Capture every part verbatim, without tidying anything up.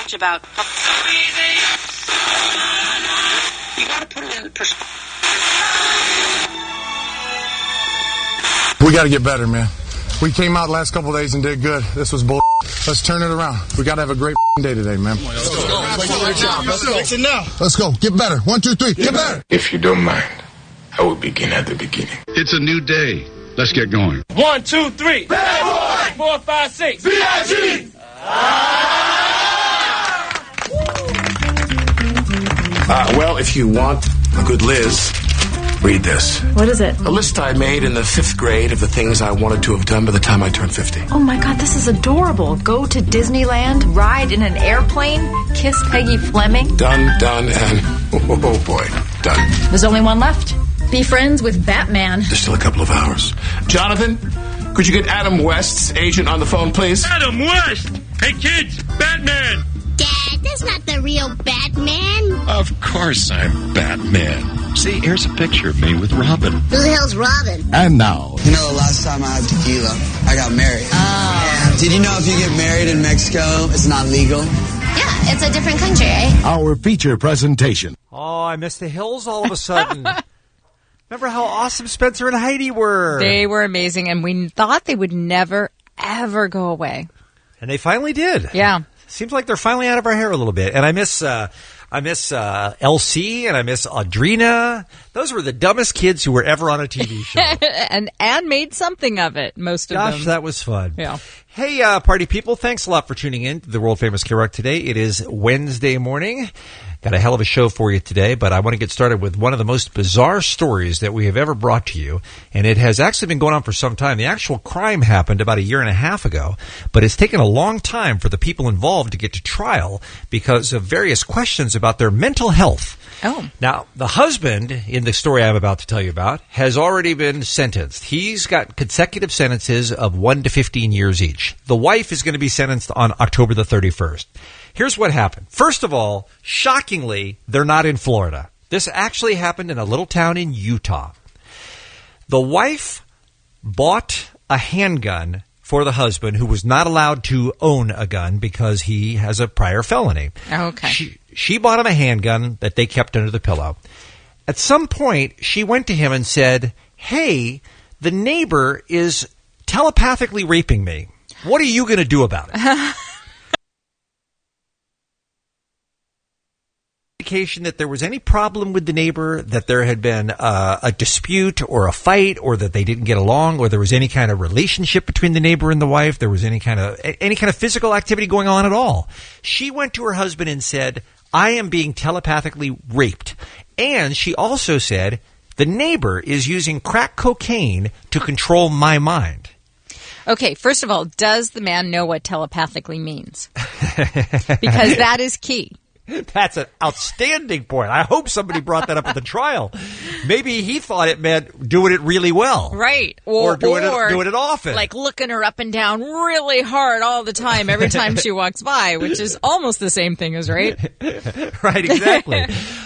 much about. You gotta put it in perspective. We gotta get better, man. We came out the last couple of days and did good. This was bull. Let's turn it around. We gotta have a great day today, man. Let's go. Let's go. Fix it now. Let's go. Get better. One, two, three. Get better. If you don't mind, I will begin at the beginning. It's a new day. Let's get going. One, two, three. Bad boy. Four, five, six. B I G. Uh, well, if you want a good Liz, read this. What is it? A list I made in the fifth grade of the things I wanted to have done by the time I turned fifty. Oh my God, this is adorable. Go to Disneyland, ride in an airplane, kiss Peggy Fleming. Done, done, and oh, oh boy, done. There's only one left. Be friends with Batman. There's still a couple of hours. Jonathan, could you get Adam West's agent on the phone, please? Adam West! Hey, kids, Batman! Dad, that's not the real Batman. Of course I'm Batman. See, here's a picture of me with Robin. Who the hell's Robin? And now... You know, the last time I had tequila, I got married. Oh. Did you know if you get married in Mexico, it's not legal? Yeah, it's a different country, eh? Our feature presentation. Oh, I miss the Hills all of a sudden. Remember how awesome Spencer and Heidi were? They were amazing, and we thought they would never, ever go away. And they finally did. Yeah. Seems like they're finally out of our hair a little bit. And I miss uh, I miss uh, L C and I miss Audrina. Those were the dumbest kids who were ever on a T V show. and and made something of it, most of Gosh, them. Gosh, that was fun. Yeah. Hey, uh, party people, thanks a lot for tuning in to the world-famous K-Rock today. It is Wednesday morning. Got a hell of a show for you today, but I want to get started with one of the most bizarre stories that we have ever brought to you, and it has actually been going on for some time. The actual crime happened about a year and a half ago, but it's taken a long time for the people involved to get to trial because of various questions about their mental health. Oh. Now, the husband in the story I'm about to tell you about has already been sentenced. He's got consecutive sentences of one to fifteen years each. The wife is going to be sentenced on October the thirty-first. Here's what happened. First of all, shockingly, they're not in Florida. This actually happened in a little town in Utah. The wife bought a handgun for the husband, who was not allowed to own a gun because he has a prior felony. Okay. She, she bought him a handgun that they kept under the pillow. At some point, she went to him and said, "Hey, the neighbor is telepathically raping me. What are you going to do about it?" Indication that there was any problem with the neighbor, that there had been uh, a dispute or a fight, or that they didn't get along, or there was any kind of relationship between the neighbor and the wife, there was any kind of any kind of physical activity going on at all. She went to her husband and said, "I am being telepathically raped." And she also said, "The neighbor is using crack cocaine to control my mind." Okay, first of all, does the man know what telepathically means? Because that is key. That's an outstanding point. I hope somebody brought that up at the trial. Maybe he thought it meant doing it really well. Right. Or, or doing, or it, doing it often. Like looking her up and down really hard all the time, every time she walks by, which is almost the same thing as rape. Right, exactly.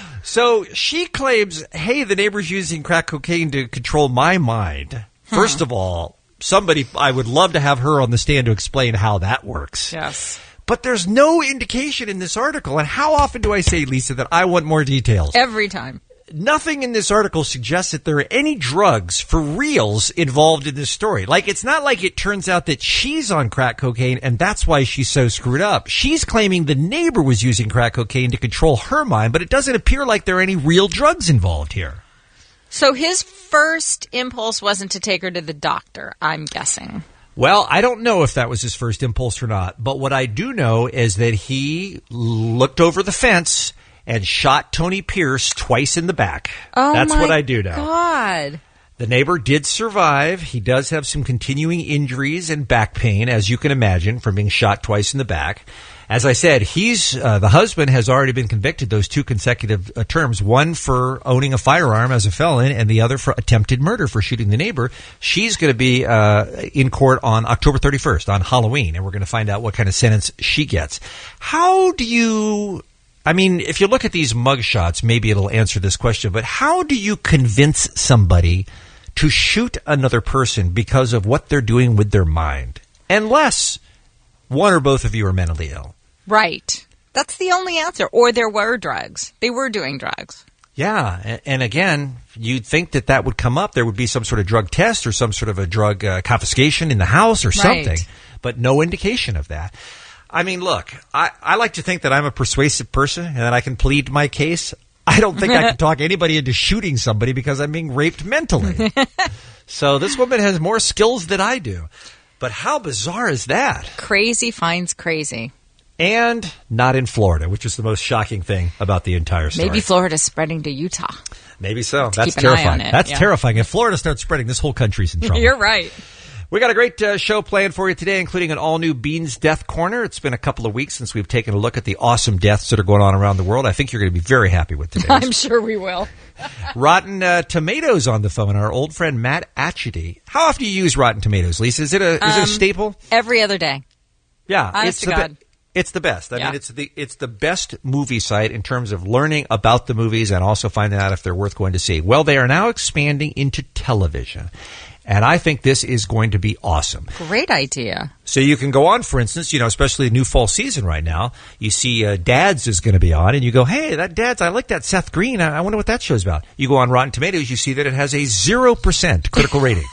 So she claims, hey, the neighbor's using crack cocaine to control my mind. Hmm. First of all, somebody, I would love to have her on the stand to explain how that works. Yes. But there's no indication in this article. And how often do I say, Lisa, that I want more details? Every time. Nothing in this article suggests that there are any drugs for reals involved in this story. Like, it's not like it turns out that she's on crack cocaine and that's why she's so screwed up. She's claiming the neighbor was using crack cocaine to control her mind, but it doesn't appear like there are any real drugs involved here. So his first impulse wasn't to take her to the doctor, I'm guessing. Well, I don't know if that was his first impulse or not, but what I do know is that he looked over the fence and shot Tony Pierce twice in the back. Oh, That's my what I do know. God. The neighbor did survive. He does have some continuing injuries and back pain, as you can imagine, from being shot twice in the back. As I said, he's uh, the husband has already been convicted those two consecutive uh, terms, one for owning a firearm as a felon and the other for attempted murder for shooting the neighbor. She's going to be uh, in court on October thirty-first, on Halloween, and we're going to find out what kind of sentence she gets. How do you... I mean, if you look at these mugshots, maybe it'll answer this question, but how do you convince somebody to shoot another person because of what they're doing with their mind? Unless one or both of you are mentally ill. Right. That's the only answer. Or there were drugs. They were doing drugs. Yeah, and, and again, you'd think that that would come up. There would be some sort of drug test or some sort of a drug uh, confiscation in the house or something, Right. but no indication of that. I mean, look, I, I like to think that I'm a persuasive person and that I can plead my case. I don't think I can talk anybody into shooting somebody because I'm being raped mentally. So this woman has more skills than I do. But how bizarre is that? Crazy finds crazy. And not in Florida, which is the most shocking thing about the entire story. Maybe Florida's spreading to Utah. Maybe so. To That's keep an eye terrifying. on it, That's yeah. terrifying. If Florida starts spreading, this whole country's in trouble. You're right. We got a great uh, show planned for you today, including an all-new Beans Death Corner. It's been a couple of weeks since we've taken a look at the awesome deaths that are going on around the world. I think you're going to be very happy with today. I'm sure we will. Rotten uh, Tomatoes on the phone. Our old friend Matt Atchity. How often do you use Rotten Tomatoes, Lisa? Is it a is it a Um, staple? Every other day. Yeah, Honest it's to the God. Be- it's the best. I Yeah. mean, it's the it's the best movie site in terms of learning about the movies and also finding out if they're worth going to see. Well, they are now expanding into television. And I think this is going to be awesome. Great idea. So you can go on, for instance, you know, especially the new fall season right now, you see uh, Dads is going to be on, and you go, hey, that Dads, I like that Seth Green. I, I wonder what that show's about. You go on Rotten Tomatoes, you see that it has a zero percent critical rating.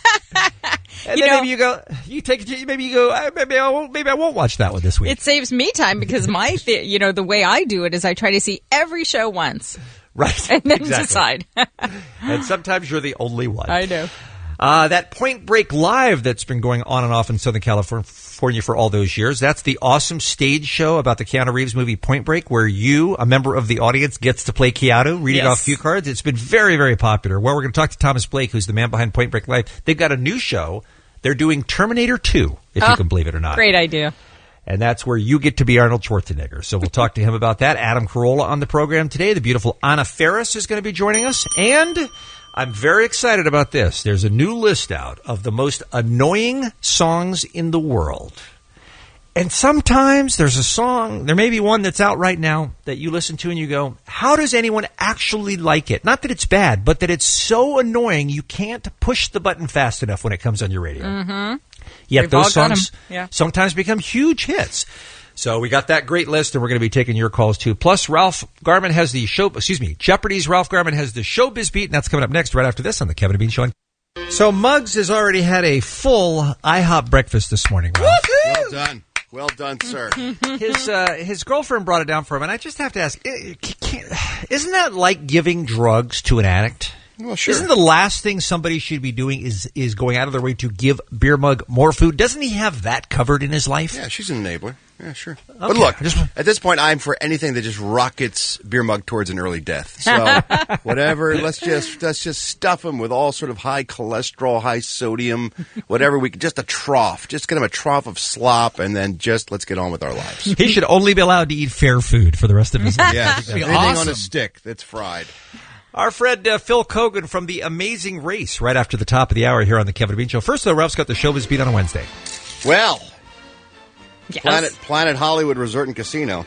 And You then know- maybe you go, you take, maybe you go, uh, maybe I won't, maybe I won't watch that one this week. It saves me time because my, th- you know, the way I do it is I try to see every show once Right. and then Exactly. decide. And sometimes you're the only one. I know. Uh, that Point Break Live that's been going on and off in Southern California for all those years, that's the awesome stage show about the Keanu Reeves movie Point Break, where you, a member of the audience, gets to play Keanu, reading Yes. off cue cards. It's been very, very popular. Well, we're going to talk to Thomas Blake, who's the man behind Point Break Live. They've got a new show. They're doing Terminator two, if you Ah, can believe it or not. Great idea. And that's where you get to be Arnold Schwarzenegger. So we'll talk to him about that. Adam Carolla on the program today. The beautiful Anna Ferris is going to be joining us. And I'm very excited about this. There's a new list out of the most annoying songs in the world. And sometimes there's a song, there may be one that's out right now that you listen to and you go, how does anyone actually like it? Not that it's bad, but that it's so annoying you can't push the button fast enough when it comes on your radio. Mm-hmm. Yet We've all those got 'em. songs Yeah. sometimes become huge hits. So we got that great list, and we're going to be taking your calls too. Plus, Ralph Garman has the show, excuse me, Jeopardy's Ralph Garman has the Showbiz Beat, and that's coming up next right after this on the Kevin and Bean Show. So Muggs has already had a full IHOP breakfast this morning, Ralph. Well done. Well done, sir. His uh, his girlfriend brought it down for him, and I just have to ask, eh, can't- isn't that like giving drugs to an addict? Well, sure. Isn't the last thing somebody should be doing is is going out of their way to give Beer Mug more food? Doesn't he have that covered in his life? Yeah, she's an enabler. Yeah, sure. But Okay, look, I just- at this point, I'm for anything that just rockets Beer Mug towards an early death. So whatever, let's just let's just stuff him with all sort of high cholesterol, high sodium, whatever we could. Just a trough, just get him a trough of slop, and then just let's get on with our lives. He should only be allowed to eat fair food for the rest of his life. Yeah, That'd be anything on awesome. a stick that's fried. Our friend uh, Phil Kogan from The Amazing Race right after the top of the hour here on the Kevin and Bean Show. First, though, Ralph's got the Showbiz Beat on a Wednesday. Well, Yes. Planet Planet Hollywood Resort and Casino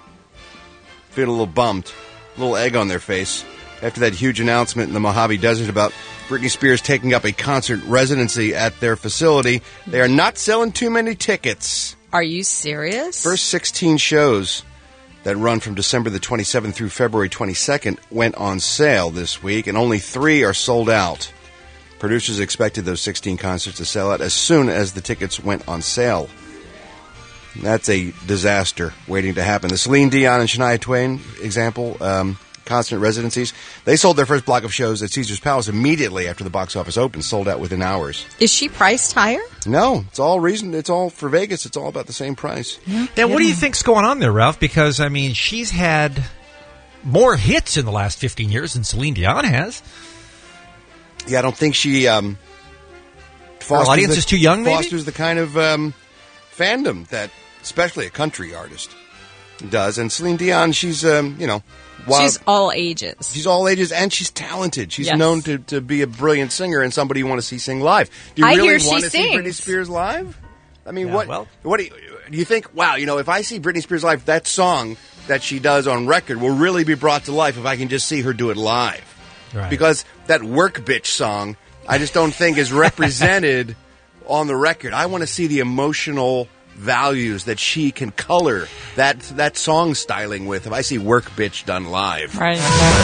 feel a little bummed, a little egg on their face after that huge announcement in the Mojave Desert about Britney Spears taking up a concert residency at their facility. They are not selling too many tickets. Are you serious? First sixteen shows that run from December the twenty-seventh through February twenty-second went on sale this week, and only three are sold out. Producers expected those sixteen concerts to sell out as soon as the tickets went on sale. That's a disaster waiting to happen. The Celine Dion and Shania Twain example, um, concert residencies, they sold their first block of shows at Caesars Palace immediately after the box office opened, sold out within hours. Is she priced higher? No, it's all reason. It's all for Vegas. It's all about the same price. Now, what do you think's going on there, Ralph? Because, I mean, she's had more hits in the last fifteen years than Celine Dion has. Yeah, I don't think she um, fosters Her audience the, is too young, maybe? fosters the kind of um, fandom that, especially a country artist, does. And Celine Dion, she's um, you know, wild, She's all ages. she's all ages, and she's talented. She's Yes. known to, to be a brilliant singer and somebody you want to see sing live. Do you I really hear she want to see sings. Britney Spears live? I mean, Yeah, what? well- what do you, do you think? Wow, you know, if I see Britney Spears live, that song that she does on record will really be brought to life if I can just see her do it live. Right. Because that work bitch song, I just don't think is represented on the record. I want to see the emotional values that she can color that that song styling with. If I see Work Bitch done live. Right.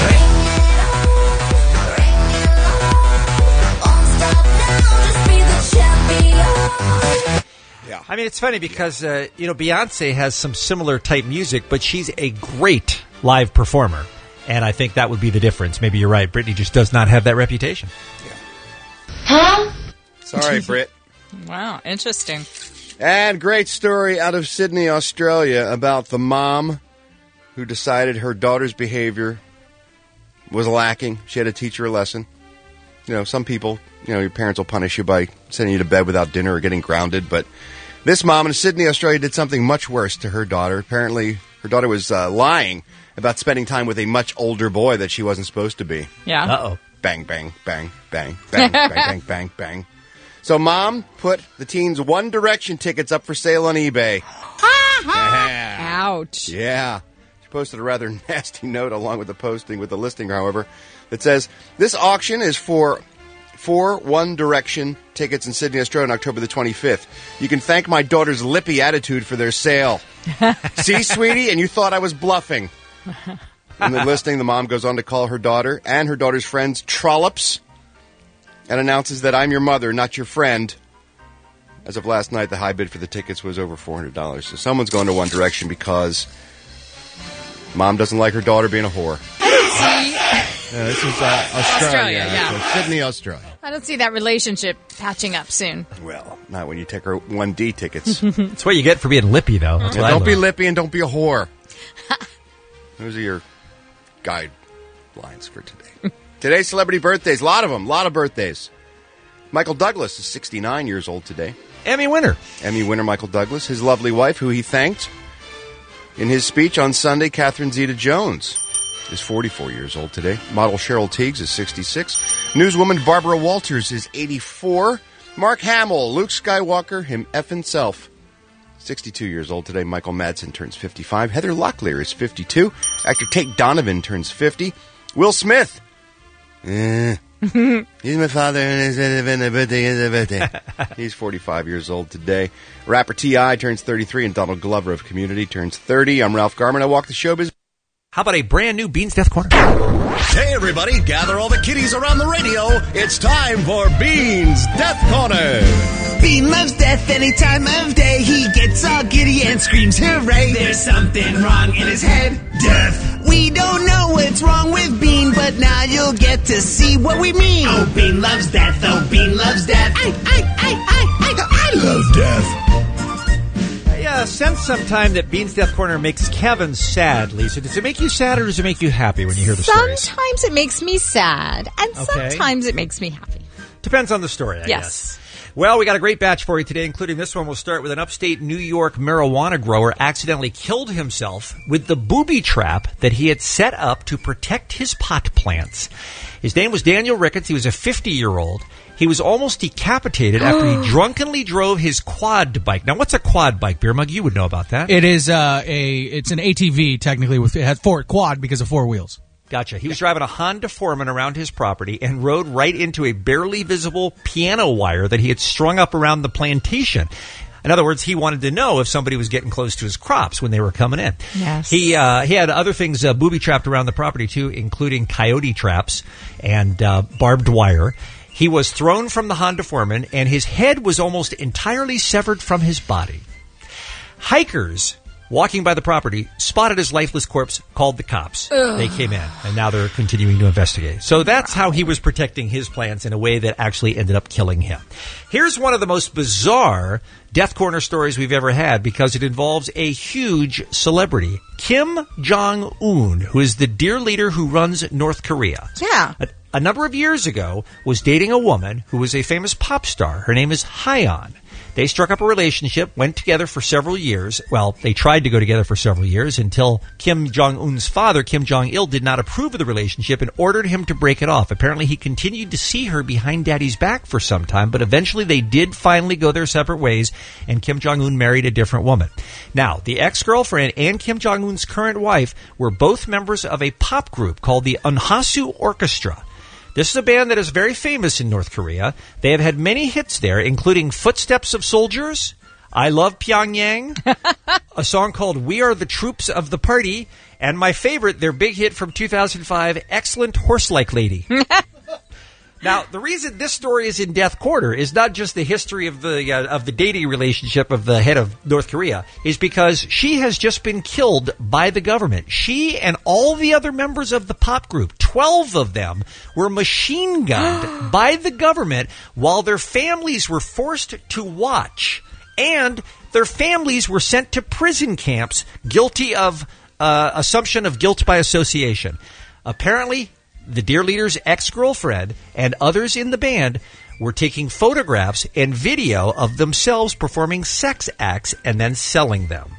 Yeah. I mean, it's funny because, uh, you know, Beyonce has some similar type music, but she's a great live performer. And I think that would be the difference. Maybe you're right. Britney just does not have that reputation. Yeah. Huh? Sorry, Britt. Wow, interesting. And great story out of Sydney, Australia about the mom who decided her daughter's behavior was lacking. She had to teach her a lesson. You know, some people, you know, your parents will punish you by sending you to bed without dinner or getting grounded. But this mom in Sydney, Australia did something much worse to her daughter. Apparently, her daughter was uh, lying about spending time with a much older boy that she wasn't supposed to be. Yeah. Uh-oh. Bang, bang, bang, bang, bang, bang, bang, bang, bang. So mom put the teen's One Direction tickets up for sale on eBay. Yeah. Ouch. Yeah. She posted a rather nasty note along with the posting, with the listing, however, that says, this auction is for four One Direction tickets in Sydney, Australia on October the twenty-fifth. You can thank my daughter's lippy attitude for their sale. See, sweetie? And you thought I was bluffing. In the listing, the mom goes on to call her daughter and her daughter's friends trollops and announces that I'm your mother, not your friend. As of last night, the high bid for the tickets was over four hundred dollars. So someone's going to One Direction because mom doesn't like her daughter being a whore. Yeah, this is uh, Australia. Australia, yeah. So Sydney, Australia. I don't see that relationship patching up soon. Well, not when you take her one D tickets. That's what you get for being lippy, though. That's Yeah, what I don't be learned. lippy and don't be a whore. Those are your guidelines for today. Today's celebrity birthdays. A lot of them. A lot of birthdays. Michael Douglas is sixty-nine years old today. Emmy winner. Emmy winner Michael Douglas. His lovely wife, who he thanked in his speech on Sunday, Catherine Zeta-Jones, is forty-four years old today. Model Cheryl Teagues is sixty-six. Newswoman Barbara Walters is eighty-four. Mark Hamill, Luke Skywalker, him effing self, sixty-two years old today. Michael Madsen turns fifty-five. Heather Locklear is fifty-two. Actor Tate Donovan turns fifty. Will Smith. Eh. He's my father, and his birthday is a birthday. He's forty-five years old today. Rapper T I turns thirty-three, and Donald Glover of Community turns thirty. I'm Ralph Garman. I walk the showbiz. How about a brand new Bean's Death Corner? Hey, everybody, gather all the kiddies around the radio. It's time for Bean's Death Corner. Bean loves death any time of day. He gets all giddy and screams hooray. There's something wrong in his head. Death. We don't know what's wrong with Bean, but now you'll get to see what we mean. Oh, Bean loves death. Oh, Bean loves death. I, I, I, I, I, I love death. I uh, sense sometime that Bean's Death Corner makes Kevin sad, Lisa. Does it make you sad or does it make you happy when you hear the stories? Sometimes it makes me sad, and Okay. sometimes it makes me happy. Depends on the story, I Yes. guess. Well, we got a great batch for you today, including this one. We'll start with an upstate New York marijuana grower accidentally killed himself with the booby trap that he had set up to protect his pot plants. His name was Daniel Ricketts. He was a fifty-year-old. He was almost decapitated after he drunkenly drove his quad bike. Now, what's a quad bike, Beer Mug? You would know about that. It is uh, a it's an A T V technically with it has four quad because of four wheels. Gotcha. He was driving a Honda Foreman around his property and rode right into a barely visible piano wire that he had strung up around the plantation. In other words, he wanted to know if somebody was getting close to his crops when they were coming in. Yes. He uh, he had other things uh, booby trapped around the property too, including coyote traps and uh, barbed wire. He was thrown from the Honda Foreman, and his head was almost entirely severed from his body. Hikers walking by the property spotted his lifeless corpse, called the cops. Ugh. They came in, and now they're continuing to investigate. So that's how he was protecting his plants in a way that actually ended up killing him. Here's one of the most bizarre Death Corner stories we've ever had because it involves a huge celebrity, Kim Jong-un, who is the dear leader who runs North Korea. Yeah. A, a number of years ago was dating a woman who was a famous pop star. Her name is Hyeon. They struck up a relationship, went together for several years. Well, they tried to go together for several years until Kim Jong-un's father, Kim Jong-il, did not approve of the relationship and ordered him to break it off. Apparently, he continued to see her behind Daddy's back for some time, but eventually they did finally go their separate ways, and Kim Jong-un married a different woman. Now, the ex-girlfriend and Kim Jong-un's current wife were both members of a pop group called the Unhasu Orchestra. This is a band that is very famous in North Korea. They have had many hits there, including Footsteps of Soldiers, I Love Pyongyang, a song called We Are the Troops of the Party, and my favorite, their big hit from two thousand five, Excellent Horse-Like Lady. Now, the reason this story is in Death Corner is not just the history of the uh, of the dating relationship of the head of North Korea, is because she has just been killed by the government. She and all the other members of the pop group, twelve of them, were machine gunned by the government while their families were forced to watch, and their families were sent to prison camps guilty of uh, assumption of guilt by association. Apparently, the Dear Leader's ex-girlfriend and others in the band were taking photographs and video of themselves performing sex acts and then selling them.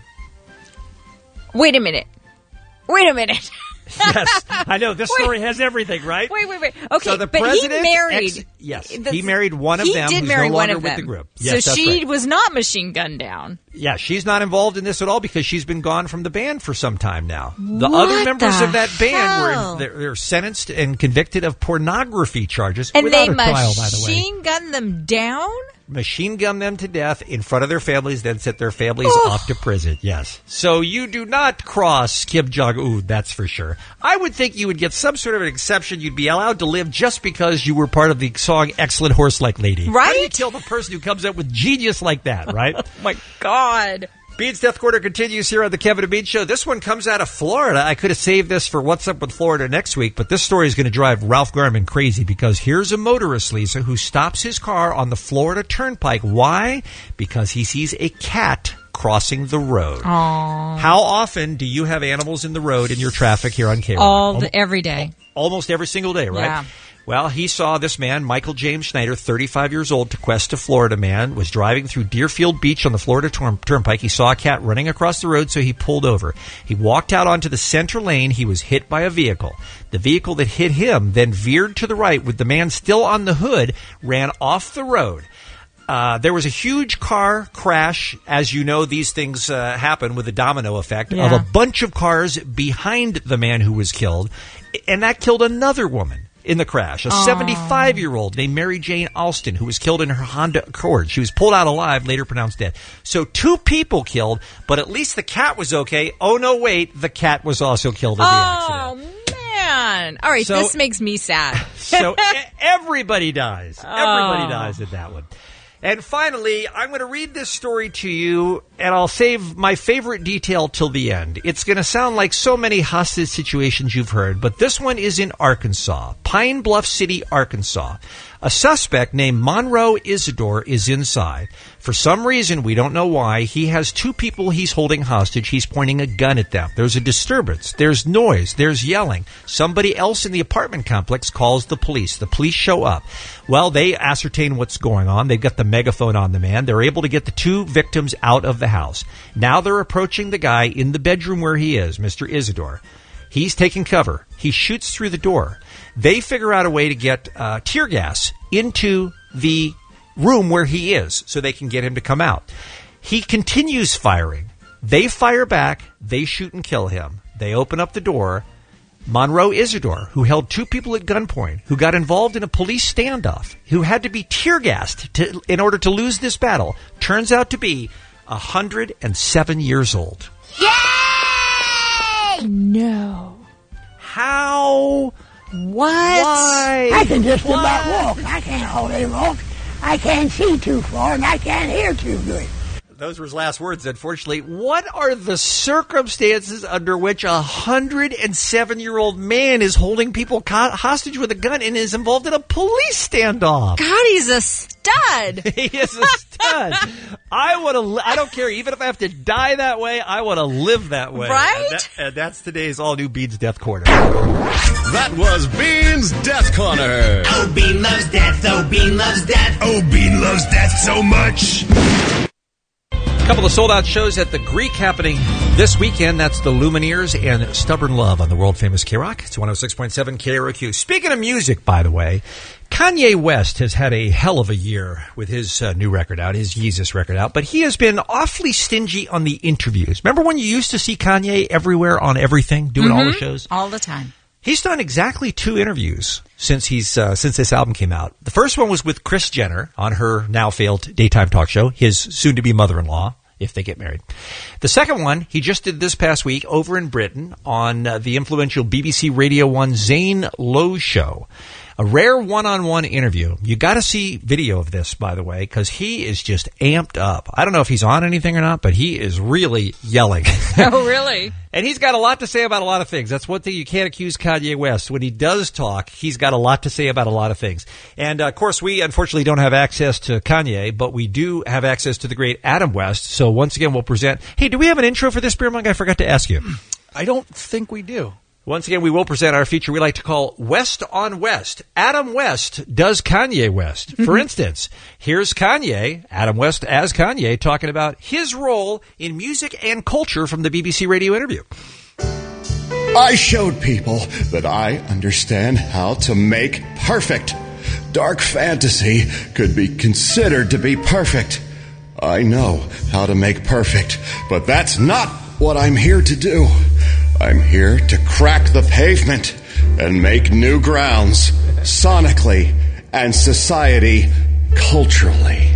Wait a minute. Wait a minute. Yes, I know. This story has everything, right? Wait, wait, wait. Okay, so the but he married. Ex- yes, the, he married one of he them did who's marry no one longer of with them. the group. Yes, so that's she right. was not machine gunned down. Yeah, she's not involved in this at all because she's been gone from the band for some time now. The What other members the of that band hell? were they're, they're sentenced and convicted of pornography charges And without they a trial, by the way. machine gunned them down? Machine gun them to death in front of their families, then set their families off to prison. Yes. So you do not cross Kim Jong-un, that's for sure. I would think you would get some sort of an exception. You'd be allowed to live just because you were part of the song Excellent Horse-Like Lady. Right? How do you kill the person who comes up with genius like that, right? Oh, my God. Bean's Death Corner continues here on the Kevin and Bean Show. This one comes out of Florida. I could have saved this for What's Up with Florida next week, but this story is going to drive Ralph Garman crazy because here's a motorist, Lisa, who stops his car on the Florida Turnpike. Why? Because he sees a cat crossing the road. Aww. How often do you have animals in the road in your traffic here on K R? All the, every day. Almost every single day, right? Yeah. Well, he saw this man, Michael James Schneider, thirty-five years old, Tequesta, Florida man, was driving through Deerfield Beach on the Florida turn- Turnpike. He saw a cat running across the road, so he pulled over. He walked out onto the center lane. He was hit by a vehicle. The vehicle that hit him then veered to the right with the man still on the hood, ran off the road. Uh, there was a huge car crash. As you know, these things uh, happen with a domino effect Yeah. of a bunch of cars behind the man who was killed, and that killed another woman in the crash, a seventy-five-year-old named Mary Jane Alston, who was killed in her Honda Accord. She was pulled out alive, later pronounced dead. So two people killed, but at least the cat was okay. Oh, no, wait, the cat was also killed in the accident. Oh, man. All right, So- this makes me sad. So e- everybody dies. Everybody Oh. dies in that one. And finally, I'm going to read this story to you, and I'll save my favorite detail till the end. It's going to sound like so many hostage situations you've heard, but this one is in Arkansas, Pine Bluff City, Arkansas. A suspect named Monroe Isidore is inside. For some reason, we don't know why, he has two people he's holding hostage. He's pointing a gun at them. There's a disturbance. There's noise. There's yelling. Somebody else in the apartment complex calls the police. The police show up. Well, they ascertain what's going on. They've got the megaphone on the man. They're able to get the two victims out of the house. Now they're approaching the guy in the bedroom where he is, Mister Isidore. He's taking cover. He shoots through the door. They figure out a way to get uh, tear gas into the room where he is so they can get him to come out. He continues firing. They fire back. They shoot and kill him. They open up the door. Monroe Isidore, who held two people at gunpoint, who got involved in a police standoff, who had to be tear gassed to, in order to lose this battle, turns out to be one hundred seven years old. No. How? What? Why? I can just Why? about walk. I can't hardly walk. I can't see too far, and I can't hear too good. Those were his last words, unfortunately. What are the circumstances under which a one hundred seven-year-old man is holding people co- hostage with a gun and is involved in a police standoff? God, he's a stud. He is a stud. I want to. Li- I don't care. Even if I have to die that way, I want to live that way. Right? And, that, and that's today's all-new Beans Death Corner. That was Bean's Death Corner. Oh, Bean loves death. Oh, Bean loves death. Oh, Bean loves death so much. A couple of sold-out shows at the Greek happening this weekend. That's the Lumineers and Stubborn Love on the world-famous K-Rock. It's one oh six point seven K R O Q. Speaking of music, by the way, Kanye West has had a hell of a year with his uh, new record out, his Yeezus record out, but he has been awfully stingy on the interviews. Remember when you used to see Kanye everywhere on everything, doing Mm-hmm. all the shows? All the time. He's done exactly two interviews since he's uh, since this album came out. The first one was with Kris Jenner on her now failed daytime talk show, his soon-to-be mother-in-law, if they get married. The second one, he just did this past week over in Britain on uh, the influential B B C Radio one Zane Lowe show. A rare one-on-one interview. You got to see video of this, by the way, because he is just amped up. I don't know if he's on anything or not, but he is really yelling. Oh, really? And he's got a lot to say about a lot of things. That's one thing you can't accuse Kanye West. When he does talk, he's got a lot to say about a lot of things. And, uh, of course, we unfortunately don't have access to Kanye, but we do have access to the great Adam West. So once again, we'll present. Hey, do we have an intro for this, Beer Monk? I forgot to ask you. I don't think we do. Once again, we will present our feature we like to call West on West. Adam West does Kanye West. For instance, here's Kanye, Adam West as Kanye, talking about his role in music and culture from the B B C Radio interview. I showed people that I understand how to make perfect. Dark fantasy could be considered to be perfect. I know how to make perfect, but that's not what I'm here to do. I'm here to crack the pavement and make new grounds, sonically and society culturally.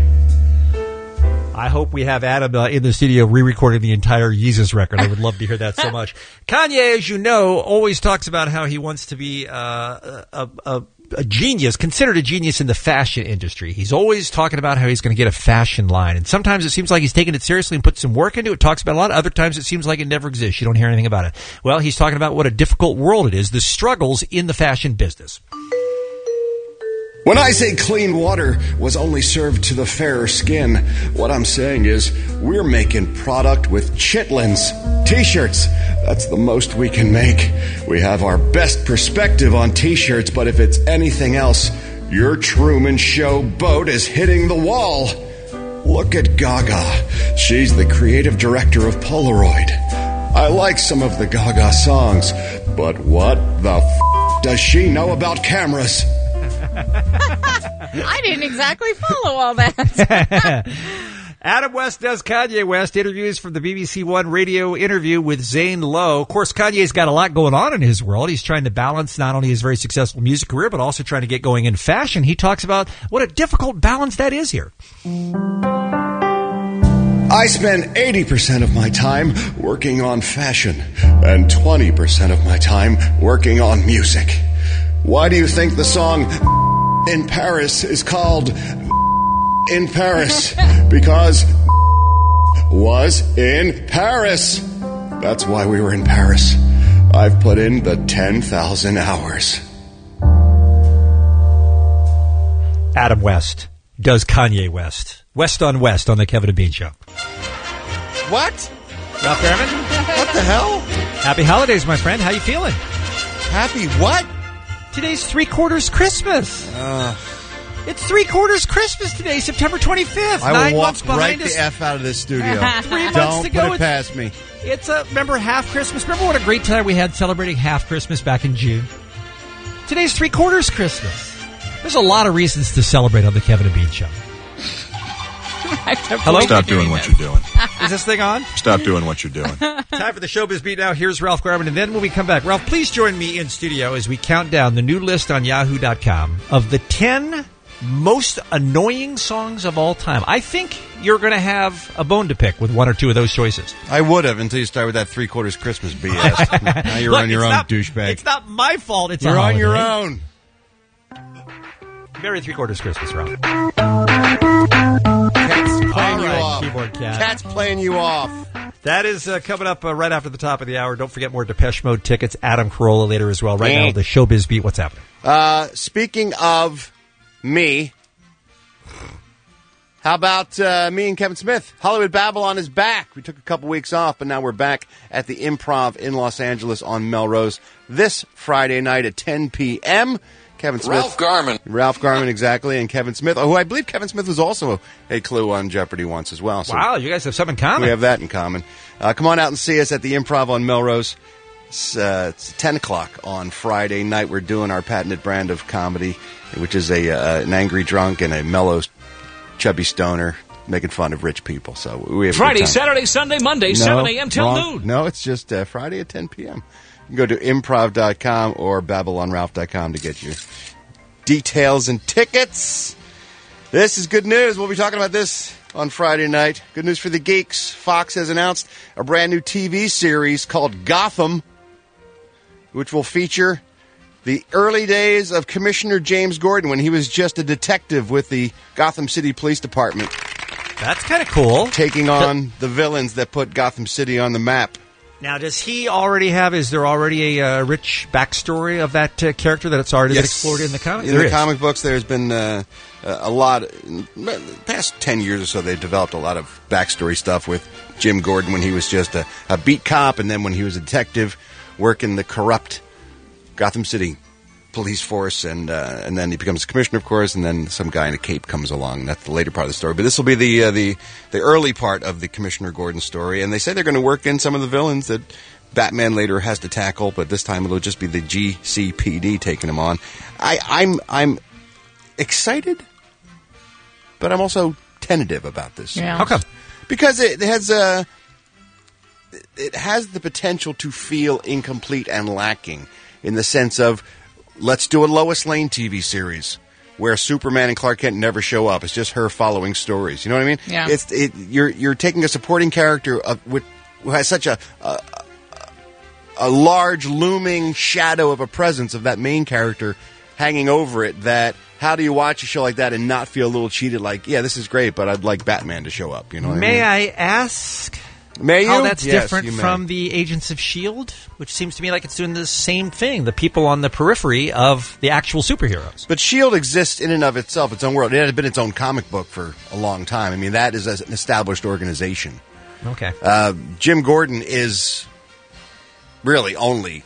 I hope we have Adam uh, in the studio re-recording the entire Yeezus record. I would love to hear that so much. Kanye, as you know, always talks about how he wants to be uh, a, a, a genius, considered a genius in the fashion industry. He's always talking about how he's going to get a fashion line. And sometimes it seems like he's taking it seriously and put some work into it, talks about it a lot. Other times it seems like it never exists. You don't hear anything about it. Well, he's talking about what a difficult world it is, the struggles in the fashion business. When I say clean water was only served to the fairer skin, what I'm saying is we're making product with chitlins, t-shirts. That's the most we can make. We have our best perspective on t-shirts, but if it's anything else, your Truman Show boat is hitting the wall. Look at Gaga. She's the creative director of Polaroid. I like some of the Gaga songs, but what the f*** does she know about cameras? I didn't exactly follow all that. Adam West does Kanye West. Interviews from the B B C One radio interview with Zane Lowe. Of course, Kanye's got a lot going on in his world. He's trying to balance not only his very successful music career, but also trying to get going in fashion. He talks about what a difficult balance that is here. I spend eighty percent of my time working on fashion and twenty percent of my time working on music. Why do you think the song In Paris is called In Paris? Because was in Paris. That's why we were in Paris. I've put in the ten thousand hours. Adam West does Kanye West. West on West on the Kevin and Bean Show. What? Ralph Garman? What the hell? Happy holidays, my friend. How you feeling? Happy what? Today's three quarters Christmas. Uh, it's three quarters Christmas today, September twenty-fifth. I Nine will walk months behind right us. the F out of this studio. Three months Don't to go. put it past me. It's a, remember half Christmas? Remember what a great time we had celebrating half Christmas back in June? Today's three quarters Christmas. There's a lot of reasons to celebrate on the Kevin and Bean Show. Hello? Stop doing what you're doing. Is this thing on? Stop doing what you're doing. Time for the Showbiz Beat now. Here's Ralph Garman. And then when we come back, Ralph, please join me in studio as we count down the new list on yahoo dot com of the ten most annoying songs of all time. I think you're going to have a bone to pick with one or two of those choices. I would have until you start with that three quarters Christmas B S. Now you're Look, on your it's own, not, douchebag. It's not my fault. It's you're a on your holiday. own. Merry three quarters Christmas, Ralph. Cat's playing you right, off. Keyboard cat. Cat's playing you off. That is uh, coming up uh, right after the top of the hour. Don't forget more Depeche Mode tickets. Adam Carolla later as well. Right Eh. now, the Showbiz Beat. What's happening? Uh, speaking of me, how about uh, me and Kevin Smith? Hollywood Babylon is back. We took a couple weeks off, but now we're back at the Improv in Los Angeles on Melrose this Friday night at ten p.m. Kevin Smith. Ralph Garman. Ralph Garman, exactly, and Kevin Smith, who I believe Kevin Smith was also a clue on Jeopardy once as well. So wow, you guys have something in common. we have that in common. Uh, come on out and see us at the Improv on Melrose. It's, uh, it's ten o'clock on Friday night. We're doing our patented brand of comedy, which is a uh, an angry drunk and a mellow, chubby stoner making fun of rich people. So we have a good Friday, time. Saturday, Sunday, Monday, No, seven a.m. till wrong. noon. No, it's just uh, Friday at ten p.m. You can go to improv dot com or babylon ralph dot com to get your details and tickets. This is good news. We'll be talking about this on Friday night. Good news for the geeks. Fox has announced a brand new T V series called Gotham, which will feature the early days of Commissioner James Gordon when he was just a detective with the Gotham City Police Department. That's kind of cool. Taking on the villains that put Gotham City on the map. Now, does he already have, is there already a uh, rich backstory of that uh, character that it's already Yes. been explored in the comic? In There the is. comic books, there's been uh, a lot, in the past ten years or so, they've developed a lot of backstory stuff with Jim Gordon when he was just a, a beat cop, and then when he was a detective working the corrupt Gotham City police force, and uh, and then he becomes a commissioner, of course, and then some guy in a cape comes along. That's the later part of the story. But this will be the uh, the the early part of the Commissioner Gordon story, and they say they're going to work in some of the villains that Batman later has to tackle, but this time it'll just be the G C P D taking him on. I, I'm I'm excited, but I'm also tentative about this. Yeah. How come? Because it has uh, it has the potential to feel incomplete and lacking in the sense of, let's do a Lois Lane T V series where Superman and Clark Kent never show up. It's just her following stories. You know what I mean? Yeah. It's it, you're you're taking a supporting character of, with, who has such a, a a large looming shadow of a presence of that main character hanging over it, that how do you watch a show like that and not feel a little cheated? Like, yeah, this is great, but I'd like Batman to show up. You know what May I mean? I ask May you? how that's Yes, different you may. from the Agents of S H I E L D, which seems to me like it's doing the same thing, the people on the periphery of the actual superheroes. But S H I E L D exists in and of itself, its own world. It had been its own comic book for a long time. I mean, that is an established organization. Okay. Uh, Jim Gordon is really only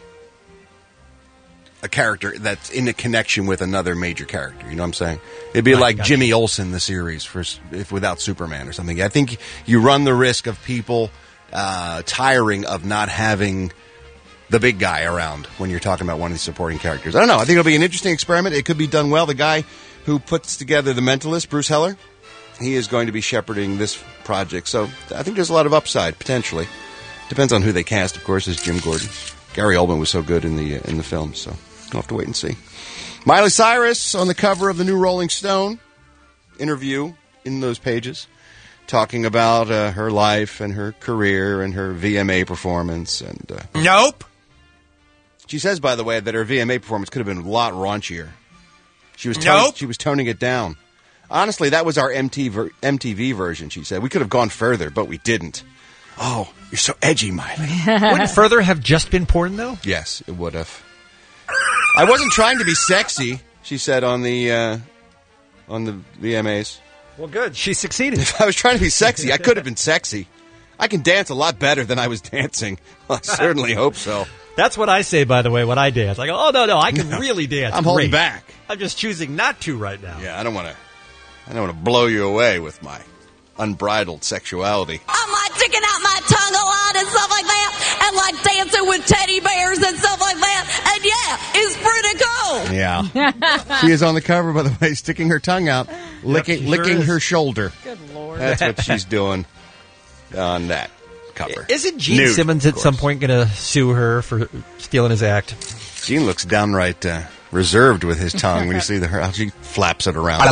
a character that's in a connection with another major character. You know what I'm saying? It'd be Right, like gotcha. Jimmy Olsen, the series, for if without Superman or something. I think you run the risk of people uh, tiring of not having the big guy around when you're talking about one of these supporting characters. I don't know. I think it'll be an interesting experiment. It could be done well. The guy who puts together The Mentalist, Bruce Heller, he is going to be shepherding this project. So I think there's a lot of upside, potentially. Depends on who they cast, of course, as Jim Gordon. Gary Oldman was so good in the uh, in the film, so we'll have to wait and see. Miley Cyrus on the cover of the new Rolling Stone interview in those pages, talking about uh, her life and her career and her V M A performance. And uh, Nope. She says, by the way, that her V M A performance could have been a lot raunchier. She was ton- Nope. she was toning it down. Honestly, that was our M T V, ver- M T V version, she said. We could have gone further, but we didn't. Oh, you're so edgy, Miley. Wouldn't further have just been porn, though? Yes, it would have. I wasn't trying to be sexy, she said on the uh, on the V M As. Well, good. She succeeded. If I was trying to be sexy, I could have been sexy. I can dance a lot better than I was dancing. Well, I certainly hope so. That's what I say, by the way, when I dance. I go, oh, no, no, I can No. really dance. I'm holding Great. back. I'm just choosing not to right now. Yeah, I don't want to. I don't want to blow you away with my unbridled sexuality. I'm like sticking out my tongue a lot and stuff like that, and like dancing with teddy bears and stuff like that. And yeah, it's pretty cool. Yeah. She is on the cover, by the way, sticking her tongue out, licking, she sure licking is. her shoulder. Good Lord. That's what she's doing on that cover. Isn't Gene Nude, Simmons of at some course. point going to sue her for stealing his act? Gene looks downright uh, reserved with his tongue when you see the, how she flaps it around.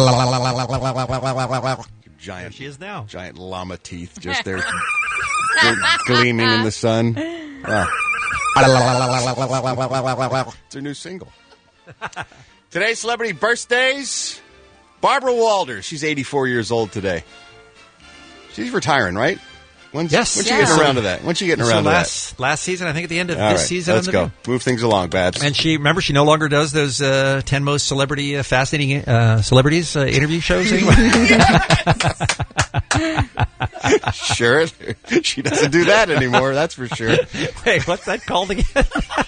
Giant, There she is now. Giant llama teeth just there, they're gleaming in the sun. Wow. It's her new single. Today's celebrity birthdays. Barbara Walters. She's eighty-four years old today. She's retiring, right? When's, Yes. When's she Yeah. getting around to that? When's she getting So around to that? last, last season, I think at the end of All this right, season. let's on the go. Move things along, Babs. And she, remember, she no longer does those uh, ten most celebrity, uh, fascinating uh, celebrities uh, interview shows anymore. Sure. She doesn't do that anymore, that's for sure. Wait, what's that called again?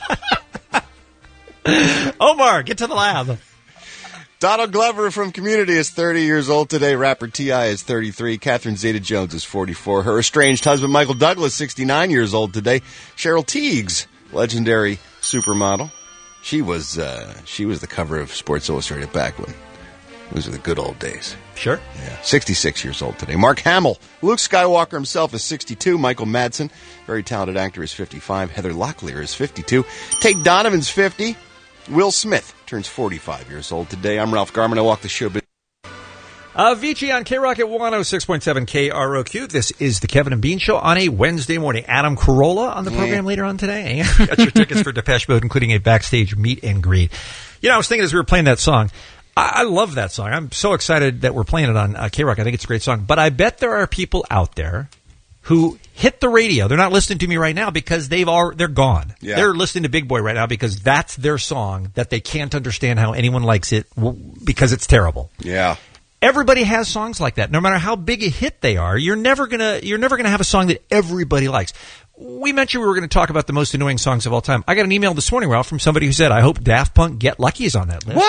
Omar, get to the lab. Donald Glover from Community is thirty years old today. Rapper T I is thirty-three. Catherine Zeta-Jones is forty-four. Her estranged husband, Michael Douglas, sixty-nine years old today. Cheryl Tiegs, legendary supermodel. She was uh, she was the cover of Sports Illustrated back when Those are the good old days. Sure. Yeah. sixty-six years old today. Mark Hamill. Luke Skywalker himself is sixty-two. Michael Madsen, very talented actor, is fifty-five. Heather Locklear is fifty-two. Tate Donovan's fifty. Will Smith turns forty-five years old today. I'm Ralph Garman. I walk the show. Uh, Vici on K-Rock at one oh six point seven K R O Q. This is the Kevin and Bean Show on a Wednesday morning. Adam Carolla on the program yeah. later on today. Got your tickets for Depeche Mode, including a backstage meet and greet. You know, I was thinking as we were playing that song, I, I love that song. I'm so excited that we're playing it on uh, K-Rock. I think it's a great song. But I bet there are people out there who hit the radio. They're not listening to me right now because they've all, they're gone. Yeah. They're listening to Big Boy right now because that's their song that they can't understand how anyone likes it w- because it's terrible. Yeah. Everybody has songs like that. No matter how big a hit they are, you're never gonna you're never gonna have a song that everybody likes. We mentioned we were going to talk about the most annoying songs of all time. I got an email this morning, Ralph, from somebody who said, "I hope Daft Punk Get Lucky is on that list."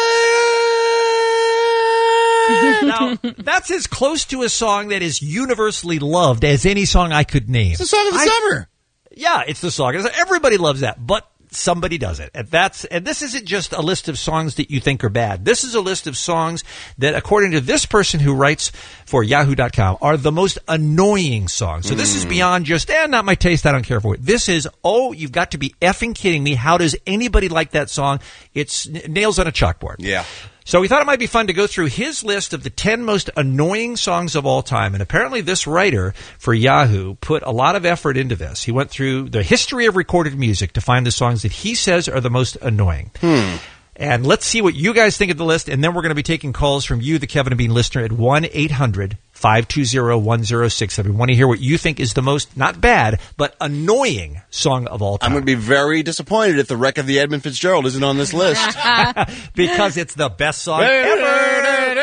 What? Now, that's as close to a song that is universally loved as any song I could name. It's the song of the I, summer. Yeah, it's the song. Everybody loves that, but somebody does it. And that's and this isn't just a list of songs that you think are bad. This is a list of songs that, according to this person who writes for Yahoo dot com, are the most annoying songs. So mm. this is beyond just, eh, not my taste, I don't care for it. This is, oh, you've got to be effing kidding me. How does anybody like that song? It's nails on a chalkboard. Yeah. So we thought it might be fun to go through his list of the ten most annoying songs of all time. And apparently this writer for Yahoo put a lot of effort into this. He went through the history of recorded music to find the songs that he says are the most annoying. Hmm. And let's see what you guys think of the list. And then we're going to be taking calls from you, the Kevin and Bean listener, at one eight hundred five two zero one zero six seven. We want to hear what you think is the most, not bad, but annoying song of all time. I'm going to be very disappointed if The Wreck of the Edmund Fitzgerald isn't on this list. Because it's the best song ever.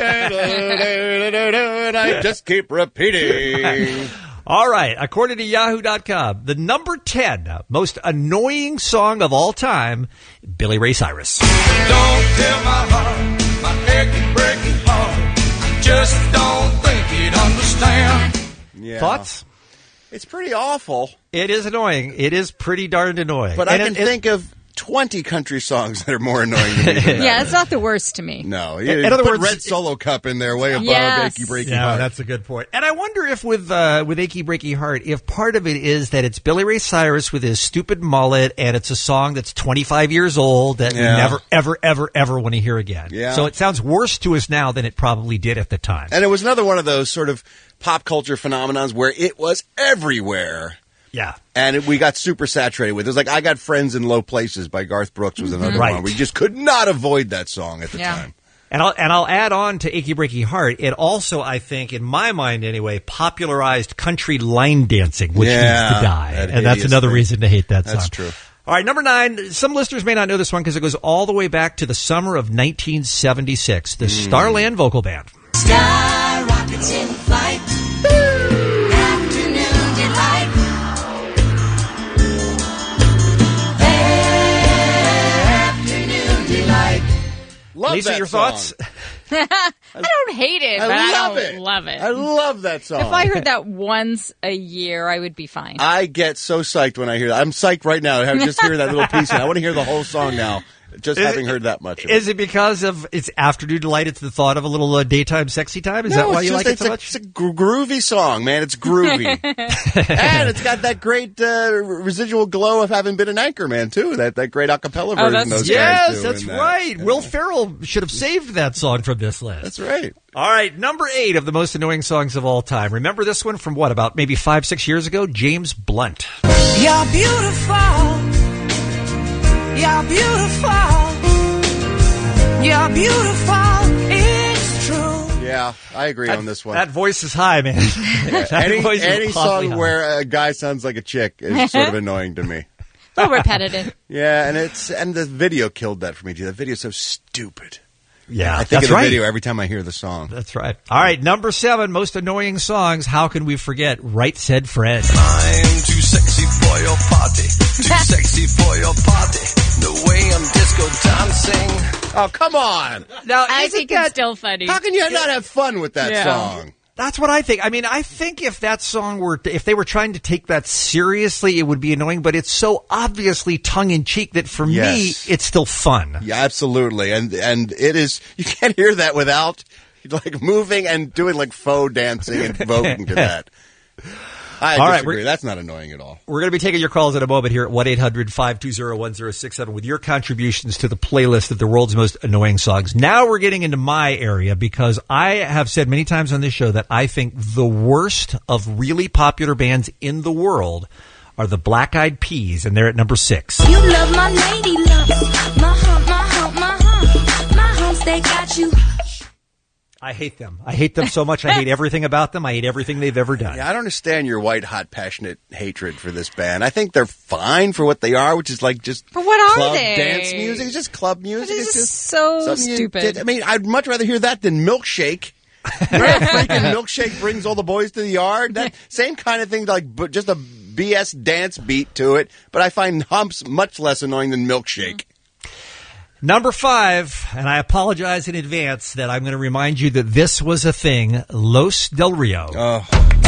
I just keep repeating. All right. According to Yahoo dot com, the number ten most annoying song of all time, Billy Ray Cyrus. Don't tell my heart, my achy, breaky heart. I just don't think he'd understand. Yeah. Thoughts? It's pretty awful. It is annoying. It is pretty darned annoying. But and I can it, think it, of twenty country songs that are more annoying than that. Yeah, it's not the worst to me. No. You, in you other put words, Red Solo Cup in there way above yes. Achy Breaky Yeah, Heart. that's a good point. And I wonder if with uh, with Achy Breaky Heart, if part of it is that it's Billy Ray Cyrus with his stupid mullet, and it's a song that's twenty-five years old that Yeah. we never, ever, ever, ever want to hear again. Yeah. So it sounds worse to us now than it probably did at the time. And it was another one of those sort of pop culture phenomenons where it was everywhere. Yeah. And it, we got super saturated with it. It was like I Got Friends in Low Places by Garth Brooks was another Right. one. We just could not avoid that song at the Yeah. time. And I'll, and I'll add on to Achy Breaky Heart, it also, I think, in my mind anyway, popularized country line dancing, which Yeah, needs to die. that And that's hideous another thing. reason to hate that song. That's true. All right, number nine. Some listeners may not know this one because it goes all the way back to the summer of nineteen seventy-six. The Mm. Starland Vocal Band. Sky rockets in flight. Afternoon delight. Afternoon delight. Love Lisa, that your song. thoughts? I don't hate it, I but I love don't it. love it. I love that song. If I heard that once a year, I would be fine. I get so psyched when I hear that. I'm psyched right now. I just hear that little piece, and I want to hear the whole song now. Just Is having it- heard that much. Of it. Is it because of its afternoon delight? It's the thought of a little uh, daytime sexy time? Is No, that why it's you just- like it it's so a, much? It's a gro- groovy song, man. It's groovy. And it's got that great uh, residual glow of having been an anchor man, too. That that great a cappella Oh, version that's- those Yes, guys do. that's in that. right. Will Ferrell should have saved that song from this list. That's right. All right, number eight of the most annoying songs of all time. Remember this one from what, about maybe five, six years ago? James Blunt. You're beautiful. You're beautiful. You're beautiful. It's true. Yeah, I agree That, on this one. that voice is high, man. That any voice is any awfully song high. where a guy sounds like a chick is sort of annoying to me. A little repetitive. Yeah, and it's and the video killed that for me too. The video's so stupid. Yeah, I think that's of the right. video every time I hear the song. That's right. All right, number seven, most annoying songs. How can we forget Right Said Fred? I'm too sexy for your party. Too sexy for your party. The way I'm disco dancing. Oh, come on. Now, I isn't think that, it's still funny. How can you not have fun with that Yeah. song? That's what I think. I mean, I think if that song were, if they were trying to take that seriously, it would be annoying, but it's so obviously tongue-in-cheek that for Yes. me, it's still fun. Yeah, absolutely. And and it is, you can't hear that without like moving and doing like faux dancing and voguing to that. I All right, disagree. we're- That's not annoying at all. We're going to be taking your calls in a moment here at one eight hundred five two zero one zero six seven with your contributions to the playlist of the world's most annoying songs. Now we're getting into my area because I have said many times on this show that I think the worst of really popular bands in the world are the Black Eyed Peas, and they're at number six. You love my lady love, my hump, my hump, my hump, my humps, they got you. I hate them. I hate them so much. I hate everything about them. I hate everything they've ever done. Yeah, I don't understand your white, hot, passionate hatred for this band. I think they're fine for what they are, which is like just But what are club they? dance music. It's just club music. It is It's just so something you stupid. did. I mean, I'd much rather hear that than Milkshake. You know, freaking Milkshake brings all the boys to the yard. That same kind of thing, like but just a B S dance beat to it. But I find Humps much less annoying than Milkshake. Number five, and I apologize in advance that I'm going to remind you that this was a thing, Los Del Rio. Oh.